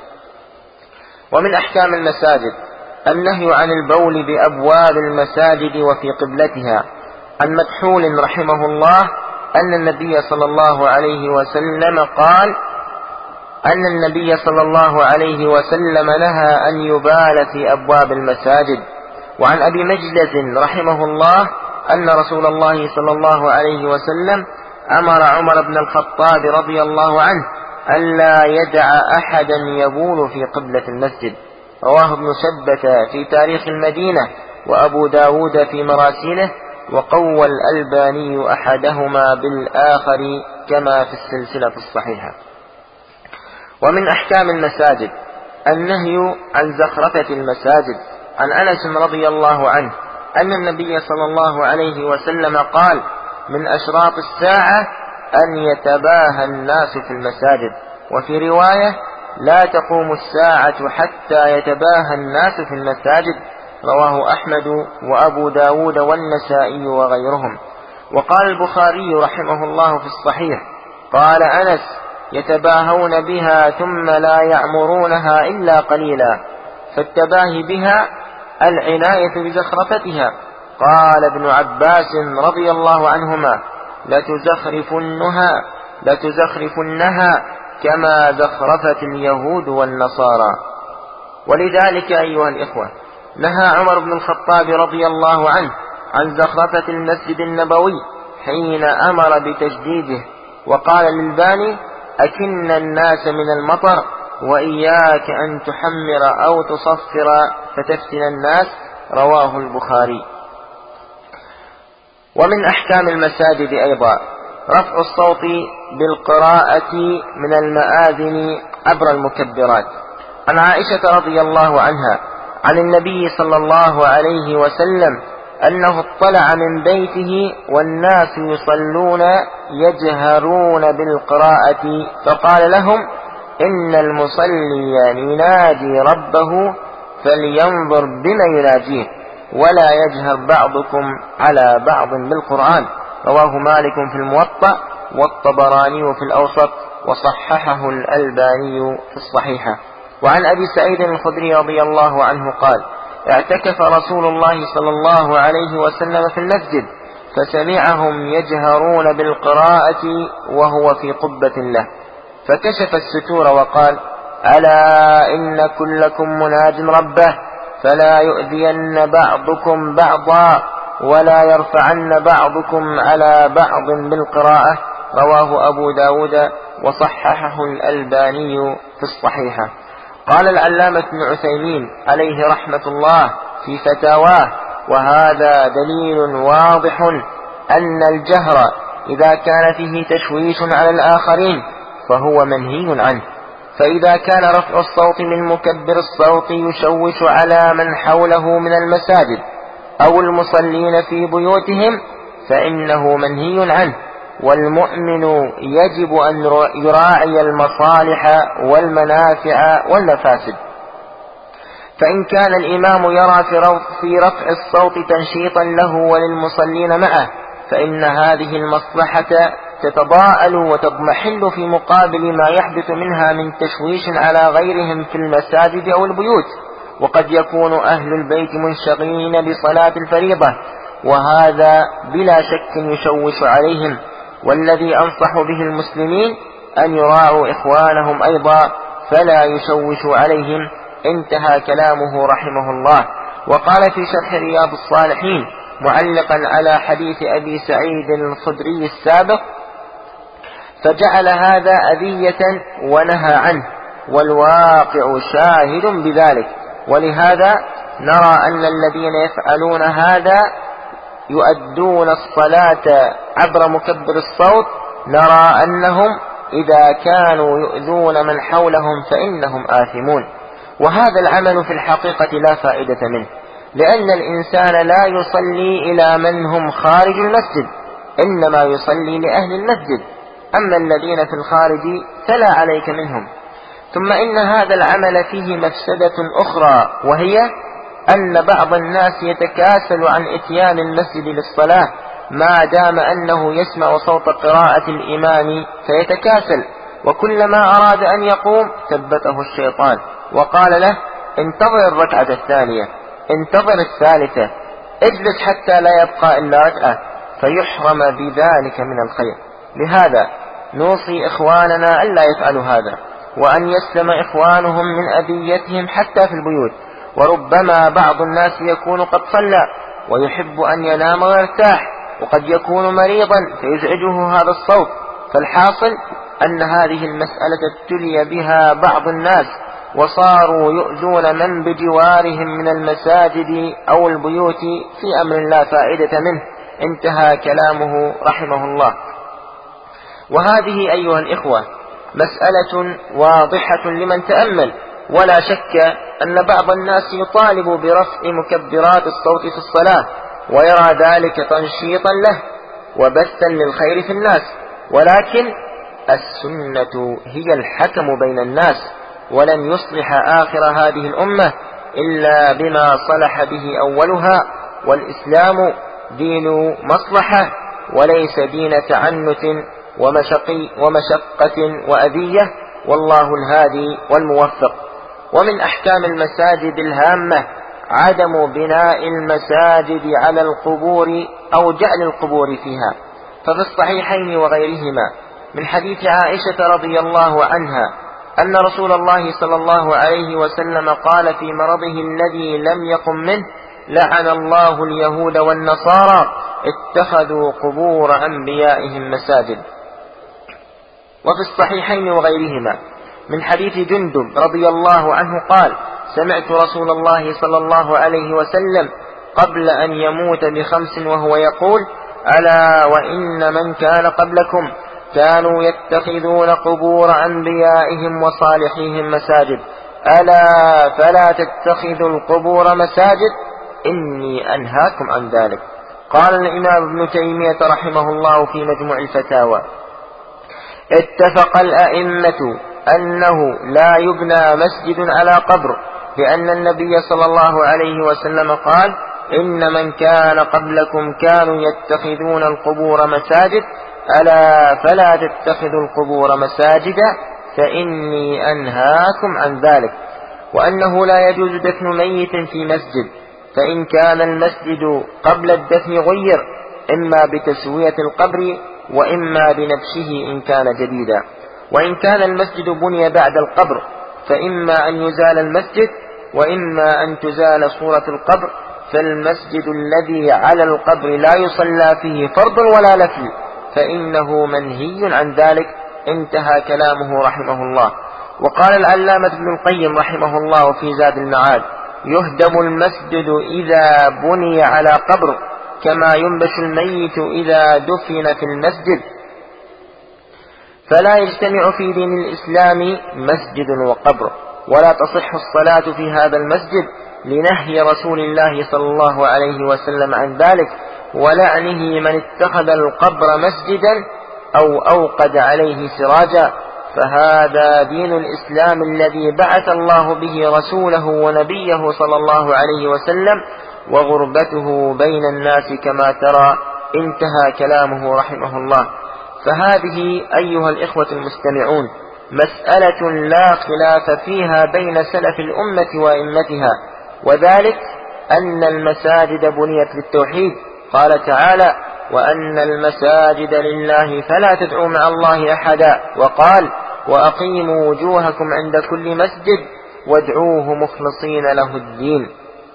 Speaker 2: ومن أحكام المساجد النهي عن البول بأبواب المساجد وفي قبلتها. عن مكحول رحمه الله أن النبي صلى الله عليه وسلم قال: أن النبي صلى الله عليه وسلم نهى أن يبال في أبواب المساجد. وعن أبي مجلس رحمه الله أن رسول الله صلى الله عليه وسلم أمر عمر بن الخطاب رضي الله عنه ألا يدع أحدا يبول في قبلة المسجد. رواه ابن شبة في تاريخ المدينة وأبو داود في مراسيله، وقوى الألباني أحدهما بالآخر كما في السلسلة الصحيحة. ومن أحكام المساجد النهي عن زخرفة المساجد. عن أنس رضي الله عنه أن النبي صلى الله عليه وسلم قال: من أشراط الساعة أن يتباهى الناس في المساجد. وفي رواية: لا تقوم الساعة حتى يتباهى الناس في المساجد. رواه أحمد وأبو داود والنسائي وغيرهم. وقال البخاري رحمه الله في الصحيح: قال أنس: يتباهون بها ثم لا يعمرونها إلا قليلا. فالتباهي بها العناية بزخرفتها. قال ابن عباس رضي الله عنهما: لتزخرفنها كما زخرفت اليهود والنصارى. ولذلك أيها الإخوة نهى عمر بن الخطاب رضي الله عنه عن زخرفة المسجد النبوي حين أمر بتجديده، وقال للباني: أكن الناس من المطر وإياك أن تحمر أو تصفر فتفتن الناس. رواه البخاري. ومن أحكام المساجد أيضا رفع الصوت بالقراءة من المآذن عبر المكبرات. عن عائشة رضي الله عنها عن النبي صلى الله عليه وسلم أنه اطلع من بيته والناس يصلون يجهرون بالقراءة فقال لهم: إن المصلي ينادي ربه فلينظر بما يناجيه ولا يجهر بعضكم على بعض بالقرآن. رواه مالك في الموطأ والطبراني في الأوسط وصححه الألباني في الصحيحة. وعن أبي سعيد الخدري رضي الله عنه قال: اعتكف رسول الله صلى الله عليه وسلم في المسجد فسمعهم يجهرون بالقراءة وهو في قبة له، فكشف الستور وقال: ألا إن كلكم مناج ربه فلا يؤذين بعضكم بعضا ولا يرفعن بعضكم على بعض بالقراءة. رواه أبو داود وصححه الألباني في الصحيحة. قال العلامة ابن عثيمين عليه رحمة الله في فتاواه: وهذا دليل واضح أن الجهر إذا كان فيه تشويش على الآخرين فهو منهي عنه. فإذا كان رفع الصوت من مكبر الصوت يشوش على من حوله من المساجد أو المصلين في بيوتهم فإنه منهي عنه. والمؤمن يجب أن يراعي المصالح والمنافع والمفاسد. فإن كان الإمام يرى في رفع الصوت تنشيطا له وللمصلين معه فإن هذه المصلحة تتضاءل وتضمحل في مقابل ما يحدث منها من تشويش على غيرهم في المساجد أو البيوت. وقد يكون أهل البيت منشغلين بصلاة الفريضة وهذا بلا شك يشوش عليهم. والذي أنصح به المسلمين أن يراعوا إخوانهم أيضا فلا يشوشوا عليهم. انتهى كلامه رحمه الله. وقال في شرح رياض الصالحين معلقا على حديث أبي سعيد الخدري السابق: فجعل هذا أذية ونهى عنه والواقع شاهد بذلك. ولهذا نرى أن الذين يفعلون هذا يؤدون الصلاة عبر مكبر الصوت، نرى أنهم إذا كانوا يؤذون من حولهم فإنهم آثمون. وهذا العمل في الحقيقة لا فائدة منه، لأن الإنسان لا يصلي إلى من هم خارج المسجد، إنما يصلي لأهل المسجد. أما الذين في الخارج فلا عليك منهم. ثم إن هذا العمل فيه مفسدة أخرى، وهي أن بعض الناس يتكاسل عن إتيان المسجد للصلاة ما دام أنه يسمع صوت قراءة الإمام فيتكاسل، وكلما أراد أن يقوم ثبته الشيطان وقال له: انتظر الركعة الثانية، انتظر الثالثة، اجلس حتى لا يبقى إلا ركعة، فيحرم بذلك من الخير. لهذا نوصي إخواننا ألا يفعلوا هذا، وأن يسلم إخوانهم من أذيتهم حتى في البيوت. وربما بعض الناس يكون قد صلى ويحب أن ينام ويرتاح، وقد يكون مريضا فيزعجه هذا الصوت. فالحاصل أن هذه المسألة ابتلي بها بعض الناس وصاروا يؤذون من بجوارهم من المساجد أو البيوت في أمر لا فائدة منه. انتهى كلامه رحمه الله. وهذه أيها الإخوة مسألة واضحة لمن تأمل، ولا شك أن بعض الناس يطالب برفع مكبرات الصوت في الصلاة ويرى ذلك تنشيطا له وبثا للخير في الناس، ولكن السنة هي الحكم بين الناس، ولن يصلح آخر هذه الأمة إلا بما صلح به أولها، والإسلام دين مصلحة وليس دين تعنت ومشقة وأذية، والله الهادي والموفق. ومن أحكام المساجد الهامة عدم بناء المساجد على القبور أو جعل القبور فيها، ففي الصحيحين وغيرهما من حديث عائشة رضي الله عنها أن رسول الله صلى الله عليه وسلم قال في مرضه الذي لم يقم منه: لعن الله اليهود والنصارى اتخذوا قبور أنبيائهم مساجد. وفي الصحيحين وغيرهما من حديث جندب رضي الله عنه قال: سمعت رسول الله صلى الله عليه وسلم قبل أن يموت ب5 وهو يقول: ألا وإن من كان قبلكم كانوا يتخذون قبور أنبيائهم وصالحيهم مساجد، ألا فلا تتخذوا القبور مساجد، إني أنهاكم عن ذلك. قال الإمام ابن تيمية رحمه الله في مجموع الفتاوى: اتفق الأئمة أنه لا يبنى مسجد على قبر، لأن النبي صلى الله عليه وسلم قال: إن من كان قبلكم كانوا يتخذون القبور مساجد، ألا فلا تتخذوا القبور مساجدا، فإني أنهاكم عن ذلك. وأنه لا يجوز دفن ميت في مسجد، فإن كان المسجد قبل الدفن غير، إما بتسوية القبر وإما بنبشه إن كان جديدا. وإن كان المسجد بني بعد القبر، فإما أن يزال المسجد وإما أن تزال صورة القبر، فالمسجد الذي على القبر لا يصلى فيه فرض ولا نفل، فإنه منهي عن ذلك. انتهى كلامه رحمه الله. وقال العلامة ابن القيم رحمه الله في زاد المعاد: يهدم المسجد إذا بني على قبر، كما ينبش الميت إذا دفن في المسجد، فلا يجتمع في دين الإسلام مسجد وقبر، ولا تصح الصلاة في هذا المسجد لنهي رسول الله صلى الله عليه وسلم عن ذلك، ولعنه من اتخذ القبر مسجدا أو أوقد عليه سراجا. فهذا دين الإسلام الذي بعث الله به رسوله ونبيه صلى الله عليه وسلم، وغربته بين الناس كما ترى. انتهى كلامه رحمه الله. فهذه أيها الإخوة المستمعون مسألة لا خلاف فيها بين سلف الأمة وأئمتها، وذلك أن المساجد بنيت للتوحيد. قال تعالى: وأن المساجد لله فلا تدعوا مع الله أحدا، وقال: وأقيموا وجوهكم عند كل مسجد وادعوه مخلصين له الدين.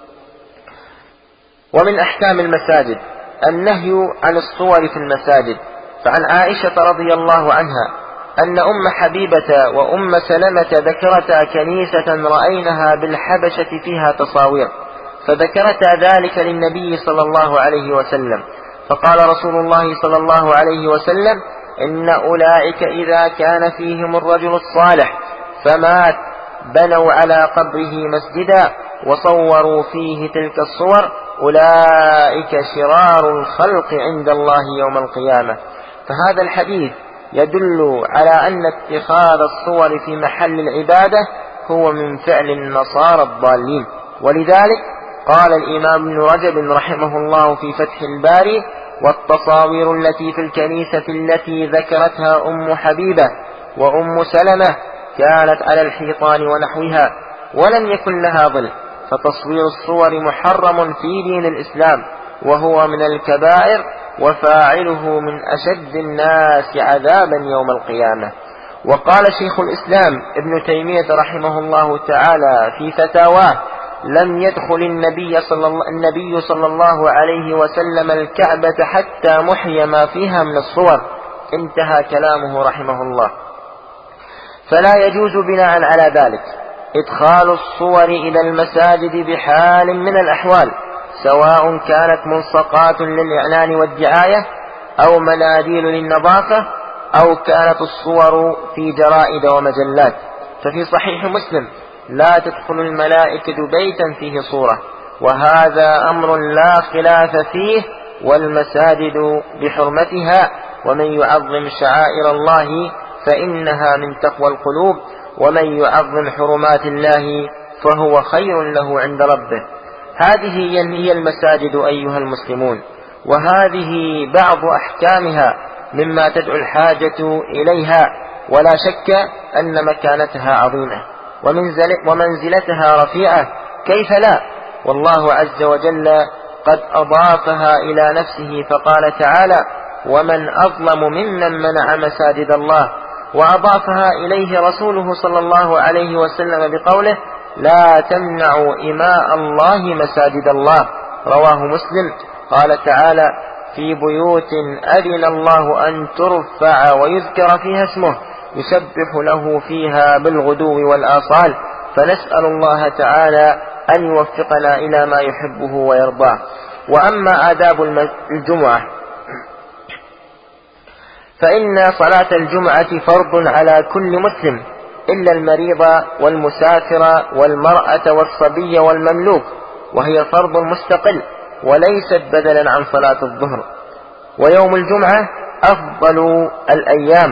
Speaker 2: ومن أحكام المساجد النهي عن الصور في المساجد. فعن عائشة رضي الله عنها أن أم حبيبة وأم سلمة ذكرتا كنيسة رأينها بالحبشة فيها تصاوير، فذكرتا ذلك للنبي صلى الله عليه وسلم، فقال رسول الله صلى الله عليه وسلم: إن أولئك إذا كان فيهم الرجل الصالح فمات بنوا على قبره مسجدا وصوروا فيه تلك الصور، أولئك شرار الخلق عند الله يوم القيامة. فهذا الحديث يدل على أن اتخاذ الصور في محل العبادة هو من فعل النصارى الضالين. ولذلك قال الإمام ابن رجب رحمه الله في فتح الباري: والتصاوير التي في الكنيسة التي ذكرتها أم حبيبة وأم سلمة كانت على الحيطان ونحوها ولم يكن لها ظل، فتصوير الصور محرم في دين الإسلام، وهو من الكبائر، وفاعله من أشد الناس عذابا يوم القيامة. وقال شيخ الإسلام ابن تيمية رحمه الله تعالى في فتاواه: لم يدخل النبي صلى الله عليه وسلم الكعبة حتى محي ما فيها من الصور. انتهى كلامه رحمه الله. فلا يجوز بناء على ذلك إدخال الصور إلى المساجد بحال من الأحوال، سواء كانت ملصقات للإعلان والدعاية أو مناديل للنظافة، أو كانت الصور في جرائد ومجلات. ففي صحيح مسلم: لا تدخل الملائكة بيتا فيه صورة، وهذا أمر لا خلاف فيه، والمساجد بحرمتها. ومن يعظم شعائر الله فإنها من تقوى القلوب ومن يعظم حرمات الله فهو خير له عند ربه. هذه هي المساجد أيها المسلمون، وهذه بعض أحكامها مما تدعو الحاجة إليها، ولا شك أن مكانتها عظيمة ومنزلتها رفيعة، كيف لا؟ والله عز وجل قد أضافها إلى نفسه فقال تعالى: ومن أظلم ممن منع مساجد الله، وأضافها إليه رسوله صلى الله عليه وسلم بقوله: لا تمنعوا إماء الله مساجد الله، رواه مسلم. قال تعالى: في بيوت أذن الله أن ترفع ويذكر فيها اسمه يسبح له فيها بالغدو والآصال. فنسأل الله تعالى أن يوفقنا إلى ما يحبه ويرضاه. وأما آداب الجمعة فإن صلاة الجمعة فرض على كل مسلم إلا المريض والمسافر والمرأة والصبي والمملوك، وهي فرض مستقل وليست بدلا عن صلاة الظهر. ويوم الجمعة أفضل الأيام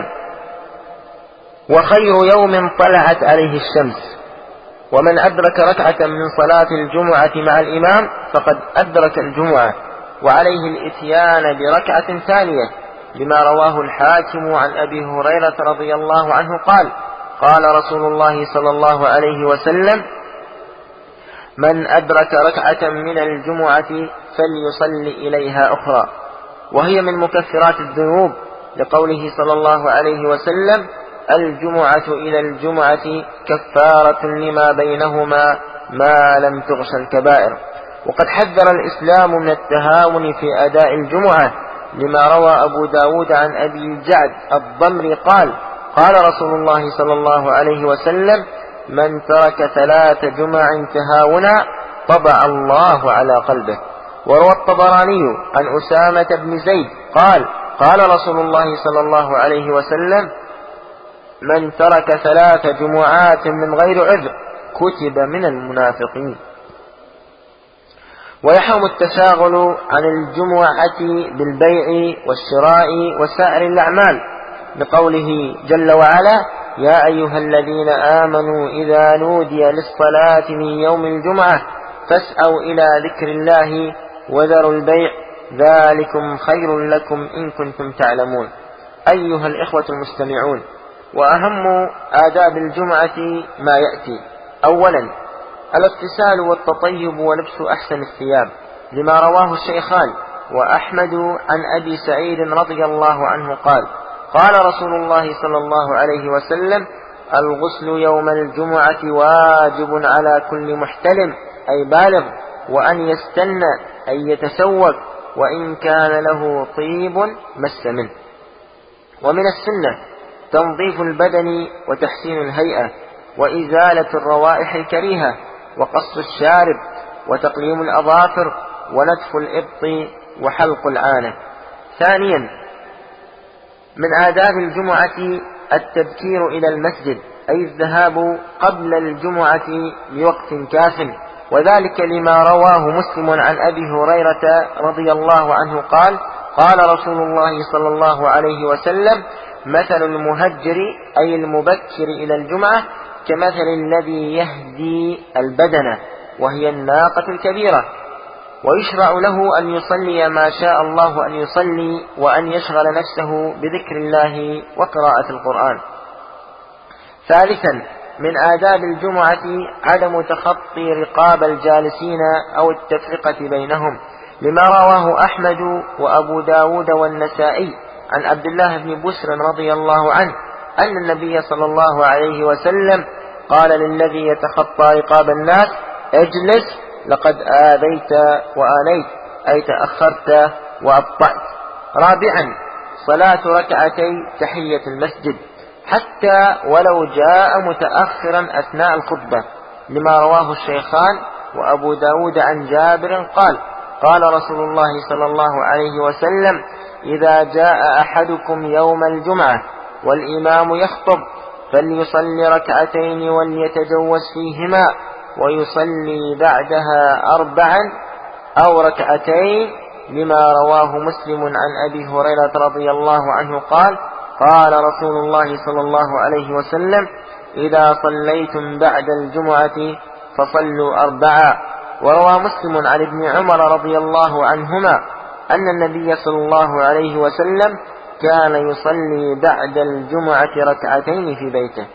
Speaker 2: وخير يوم طلعت عليه الشمس، ومن أدرك ركعة من صلاة الجمعة مع الإمام فقد أدرك الجمعة، وعليه الإتيان بركعة ثانية، لما رواه الحاكم عن أبي هريرة رضي الله عنه قال: قال رسول الله صلى الله عليه وسلم: من أدرك ركعة من الجمعة فليصلي إليها أخرى، وهي من مكفرات الذنوب، لقوله صلى الله عليه وسلم: الجمعة إلى الجمعة كفارة لما بينهما ما لم تغش الكبائر. وقد حذر الإسلام من التهاون في أداء الجمعة، لما روى أبو داود عن أبي الجعد الضمري قال: قال رسول الله صلى الله عليه وسلم: من ترك 3 جمع تهاونا طبع الله على قلبه. وروى الطبراني عن أسامة بن زيد قال: قال رسول الله صلى الله عليه وسلم: من ترك 3 جمعات من غير عذر كتب من المنافقين. ويحرم التشاغل عن الجمعة بالبيع والشراء وسائر الأعمال، لقوله جل وعلا: يا أيها الذين آمنوا إذا نودي للصلاة من يوم الجمعة فاسعوا إلى ذكر الله وذروا البيع ذلكم خير لكم إن كنتم تعلمون. أيها الإخوة المستمعون، وأهم آداب الجمعة ما يأتي: أولا الاغتسال والتطيب ولبس أحسن الثياب، لما رواه الشيخان وأحمد عن أبي سعيد رضي الله عنه قال: قال رسول الله صلى الله عليه وسلم: الغسل يوم الجمعة واجب على كل محتلم أي بالغ، وأن يستنى أي يتسوق، وإن كان له طيب مس منه. ومن السنة تنظيف البدن وتحسين الهيئة وإزالة الروائح الكريهة وقص الشارب وتقليم الأظافر ونتف الإبط وحلق العانة. ثانيا من آداب الجمعة التبكير إلى المسجد، أي الذهاب قبل الجمعة بوقت كاف، وذلك لما رواه مسلم عن أبي هريرة رضي الله عنه قال: قال رسول الله صلى الله عليه وسلم: مثل المهجر أي المبكر إلى الجمعة كمثل الذي يهدي البدنة وهي الناقة الكبيرة، ويشرع له أن يصلي ما شاء الله أن يصلي، وأن يشغل نفسه بذكر الله وقراءة القرآن. ثالثا من آداب الجمعة عدم تخطي رقاب الجالسين أو التفرقة بينهم، لما رواه أحمد وأبو داود والنسائي عن عبد الله بن بسر رضي الله عنه أن النبي صلى الله عليه وسلم قال للذي يتخطى رقاب الناس: اجلس لقد آذيت وآنيت، أي تأخرت وأبطأت. رابعا صلاة ركعتي تحية المسجد حتى ولو جاء متأخرا أثناء الخطبة، لما رواه الشيخان وأبو داود عن جابر قال: قال رسول الله صلى الله عليه وسلم: إذا جاء أحدكم يوم الجمعة والإمام يخطب فليصلي ركعتين وليتجوز فيهما، ويصلي بعدها 4 أو ركعتين لما رواه مسلم عن أبي هريرة رضي الله عنه قال: قال رسول الله صلى الله عليه وسلم: إذا صليتم بعد الجمعة فصلوا 4. وروى مسلم عن ابن عمر رضي الله عنهما أن النبي صلى الله عليه وسلم كان يصلي بعد الجمعة 2 في بيته.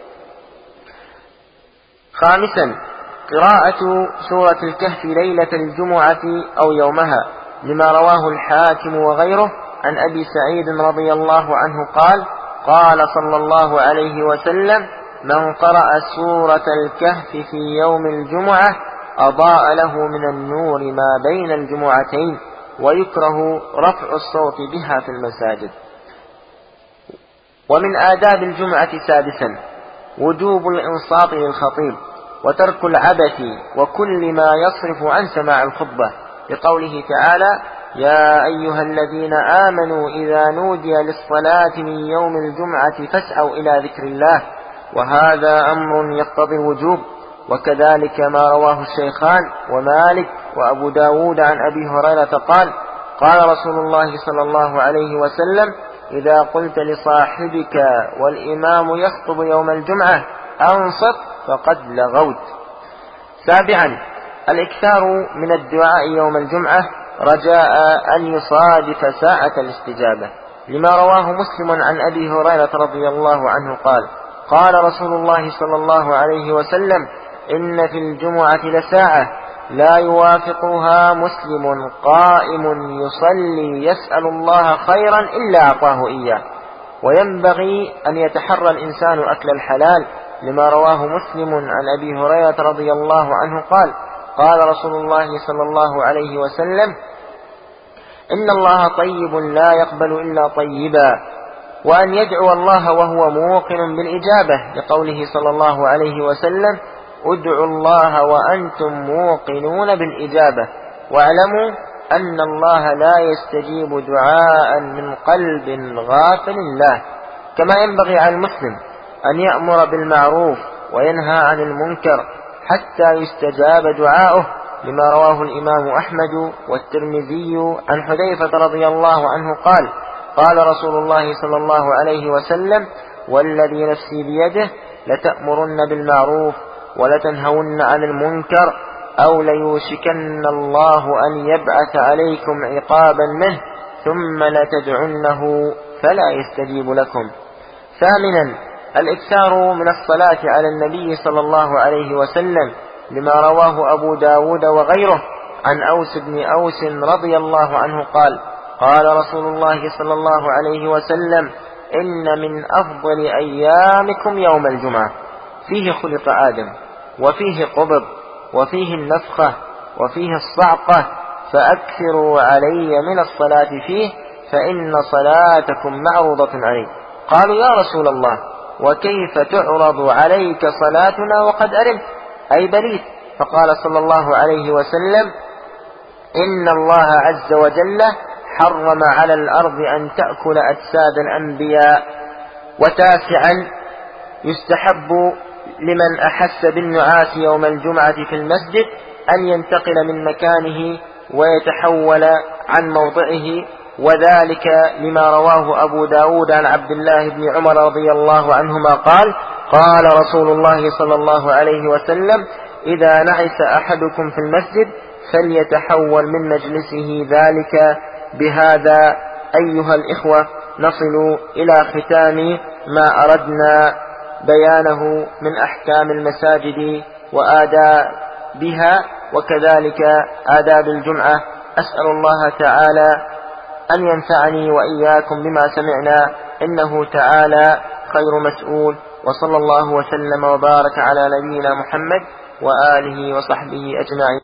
Speaker 2: 5. قراءة سورة الكهف ليلة الجمعة أو يومها، لما رواه الحاكم وغيره عن أبي سعيد رضي الله عنه قال: قال صلى الله عليه وسلم: من قرأ سورة الكهف في يوم الجمعة أضاء له من النور ما بين الجمعتين، ويكره رفع الصوت بها في المساجد. ومن آداب الجمعة 6. وجوب الإنصات للخطيب وترك العبث وكل ما يصرف عن سماع الخطبة، لقوله تعالى: يا أيها الذين آمنوا إذا نودي للصلاة من يوم الجمعة فاسعوا إلى ذكر الله. وهذا أمر يقتضي الوجوب. وكذلك ما رواه الشيخان ومالك وأبو داود عن أبي هريرة قال: قال رسول الله صلى الله عليه وسلم: إذا قلت لصاحبك والإمام يخطب يوم الجمعة أنصت فقد لغوت. 7. الإكثار من الدعاء يوم الجمعة رجاء أن يصادف ساعة الاستجابة، لما رواه مسلم عن أبي هريرة رضي الله عنه قال: قال رسول الله صلى الله عليه وسلم: إن في الجمعة لساعة لا يوافقها مسلم قائم يصلي يسأل الله خيرا إلا أعطاه إياه. وينبغي أن يتحرى الإنسان أكل الحلال، لما رواه مسلم عن أبي هريرة رضي الله عنه قال: قال رسول الله صلى الله عليه وسلم: إن الله طيب لا يقبل إلا طيبا. وأن يدعو الله وهو موقن بالإجابة، لقوله صلى الله عليه وسلم: ادعوا الله وأنتم موقنون بالإجابة، واعلموا أن الله لا يستجيب دعاء من قلب غافل الله. كما ينبغي على المسلم أن يأمر بالمعروف وينهى عن المنكر حتى يستجاب دعاؤه، لما رواه الإمام أحمد والترمذي عن حذيفة رضي الله عنه قال: قال رسول الله صلى الله عليه وسلم: والذي نفسي بيده لتأمرن بالمعروف ولتنهون عن المنكر أو ليوشكن الله أن يبعث عليكم عقابا منه ثم لتدعنه فلا يستجيب لكم. 8. الإكثار من الصلاة على النبي صلى الله عليه وسلم، لما رواه أبو داود وغيره عن أوس بن أوس رضي الله عنه قال: قال رسول الله صلى الله عليه وسلم: إن من أفضل أيامكم يوم الجمعة، فيه خلق آدم، وفيه قبض، وفيه النفخة، وفيه الصعقة، فأكثروا علي من الصلاة فيه فإن صلاتكم معروضة علي. قالوا: يا رسول الله، وكيف تعرض عليك صلاتنا وقد أرمت أي بليت؟ فقال صلى الله عليه وسلم: إن الله عز وجل حرم على الأرض أن تأكل أجساد الأنبياء. 9. يستحب لمن أحس بالنعاس يوم الجمعة في المسجد أن ينتقل من مكانه ويتحول عن موضعه، وذلك لما رواه أبو داود عن عبد الله بن عمر رضي الله عنهما قال: قال رسول الله صلى الله عليه وسلم: إذا نعس أحدكم في المسجد فليتحول من مجلسه. ذلك بهذا أيها الإخوة نصل إلى ختام ما أردنا بيانه من أحكام المساجد وآدابها، وكذلك آداب الجمعة. أسأل الله تعالى أن ينفعني وإياكم بما سمعنا، إنه تعالى خير مسؤول. وصلى الله وسلم وبارك على نبينا محمد وآله وصحبه أجمعين.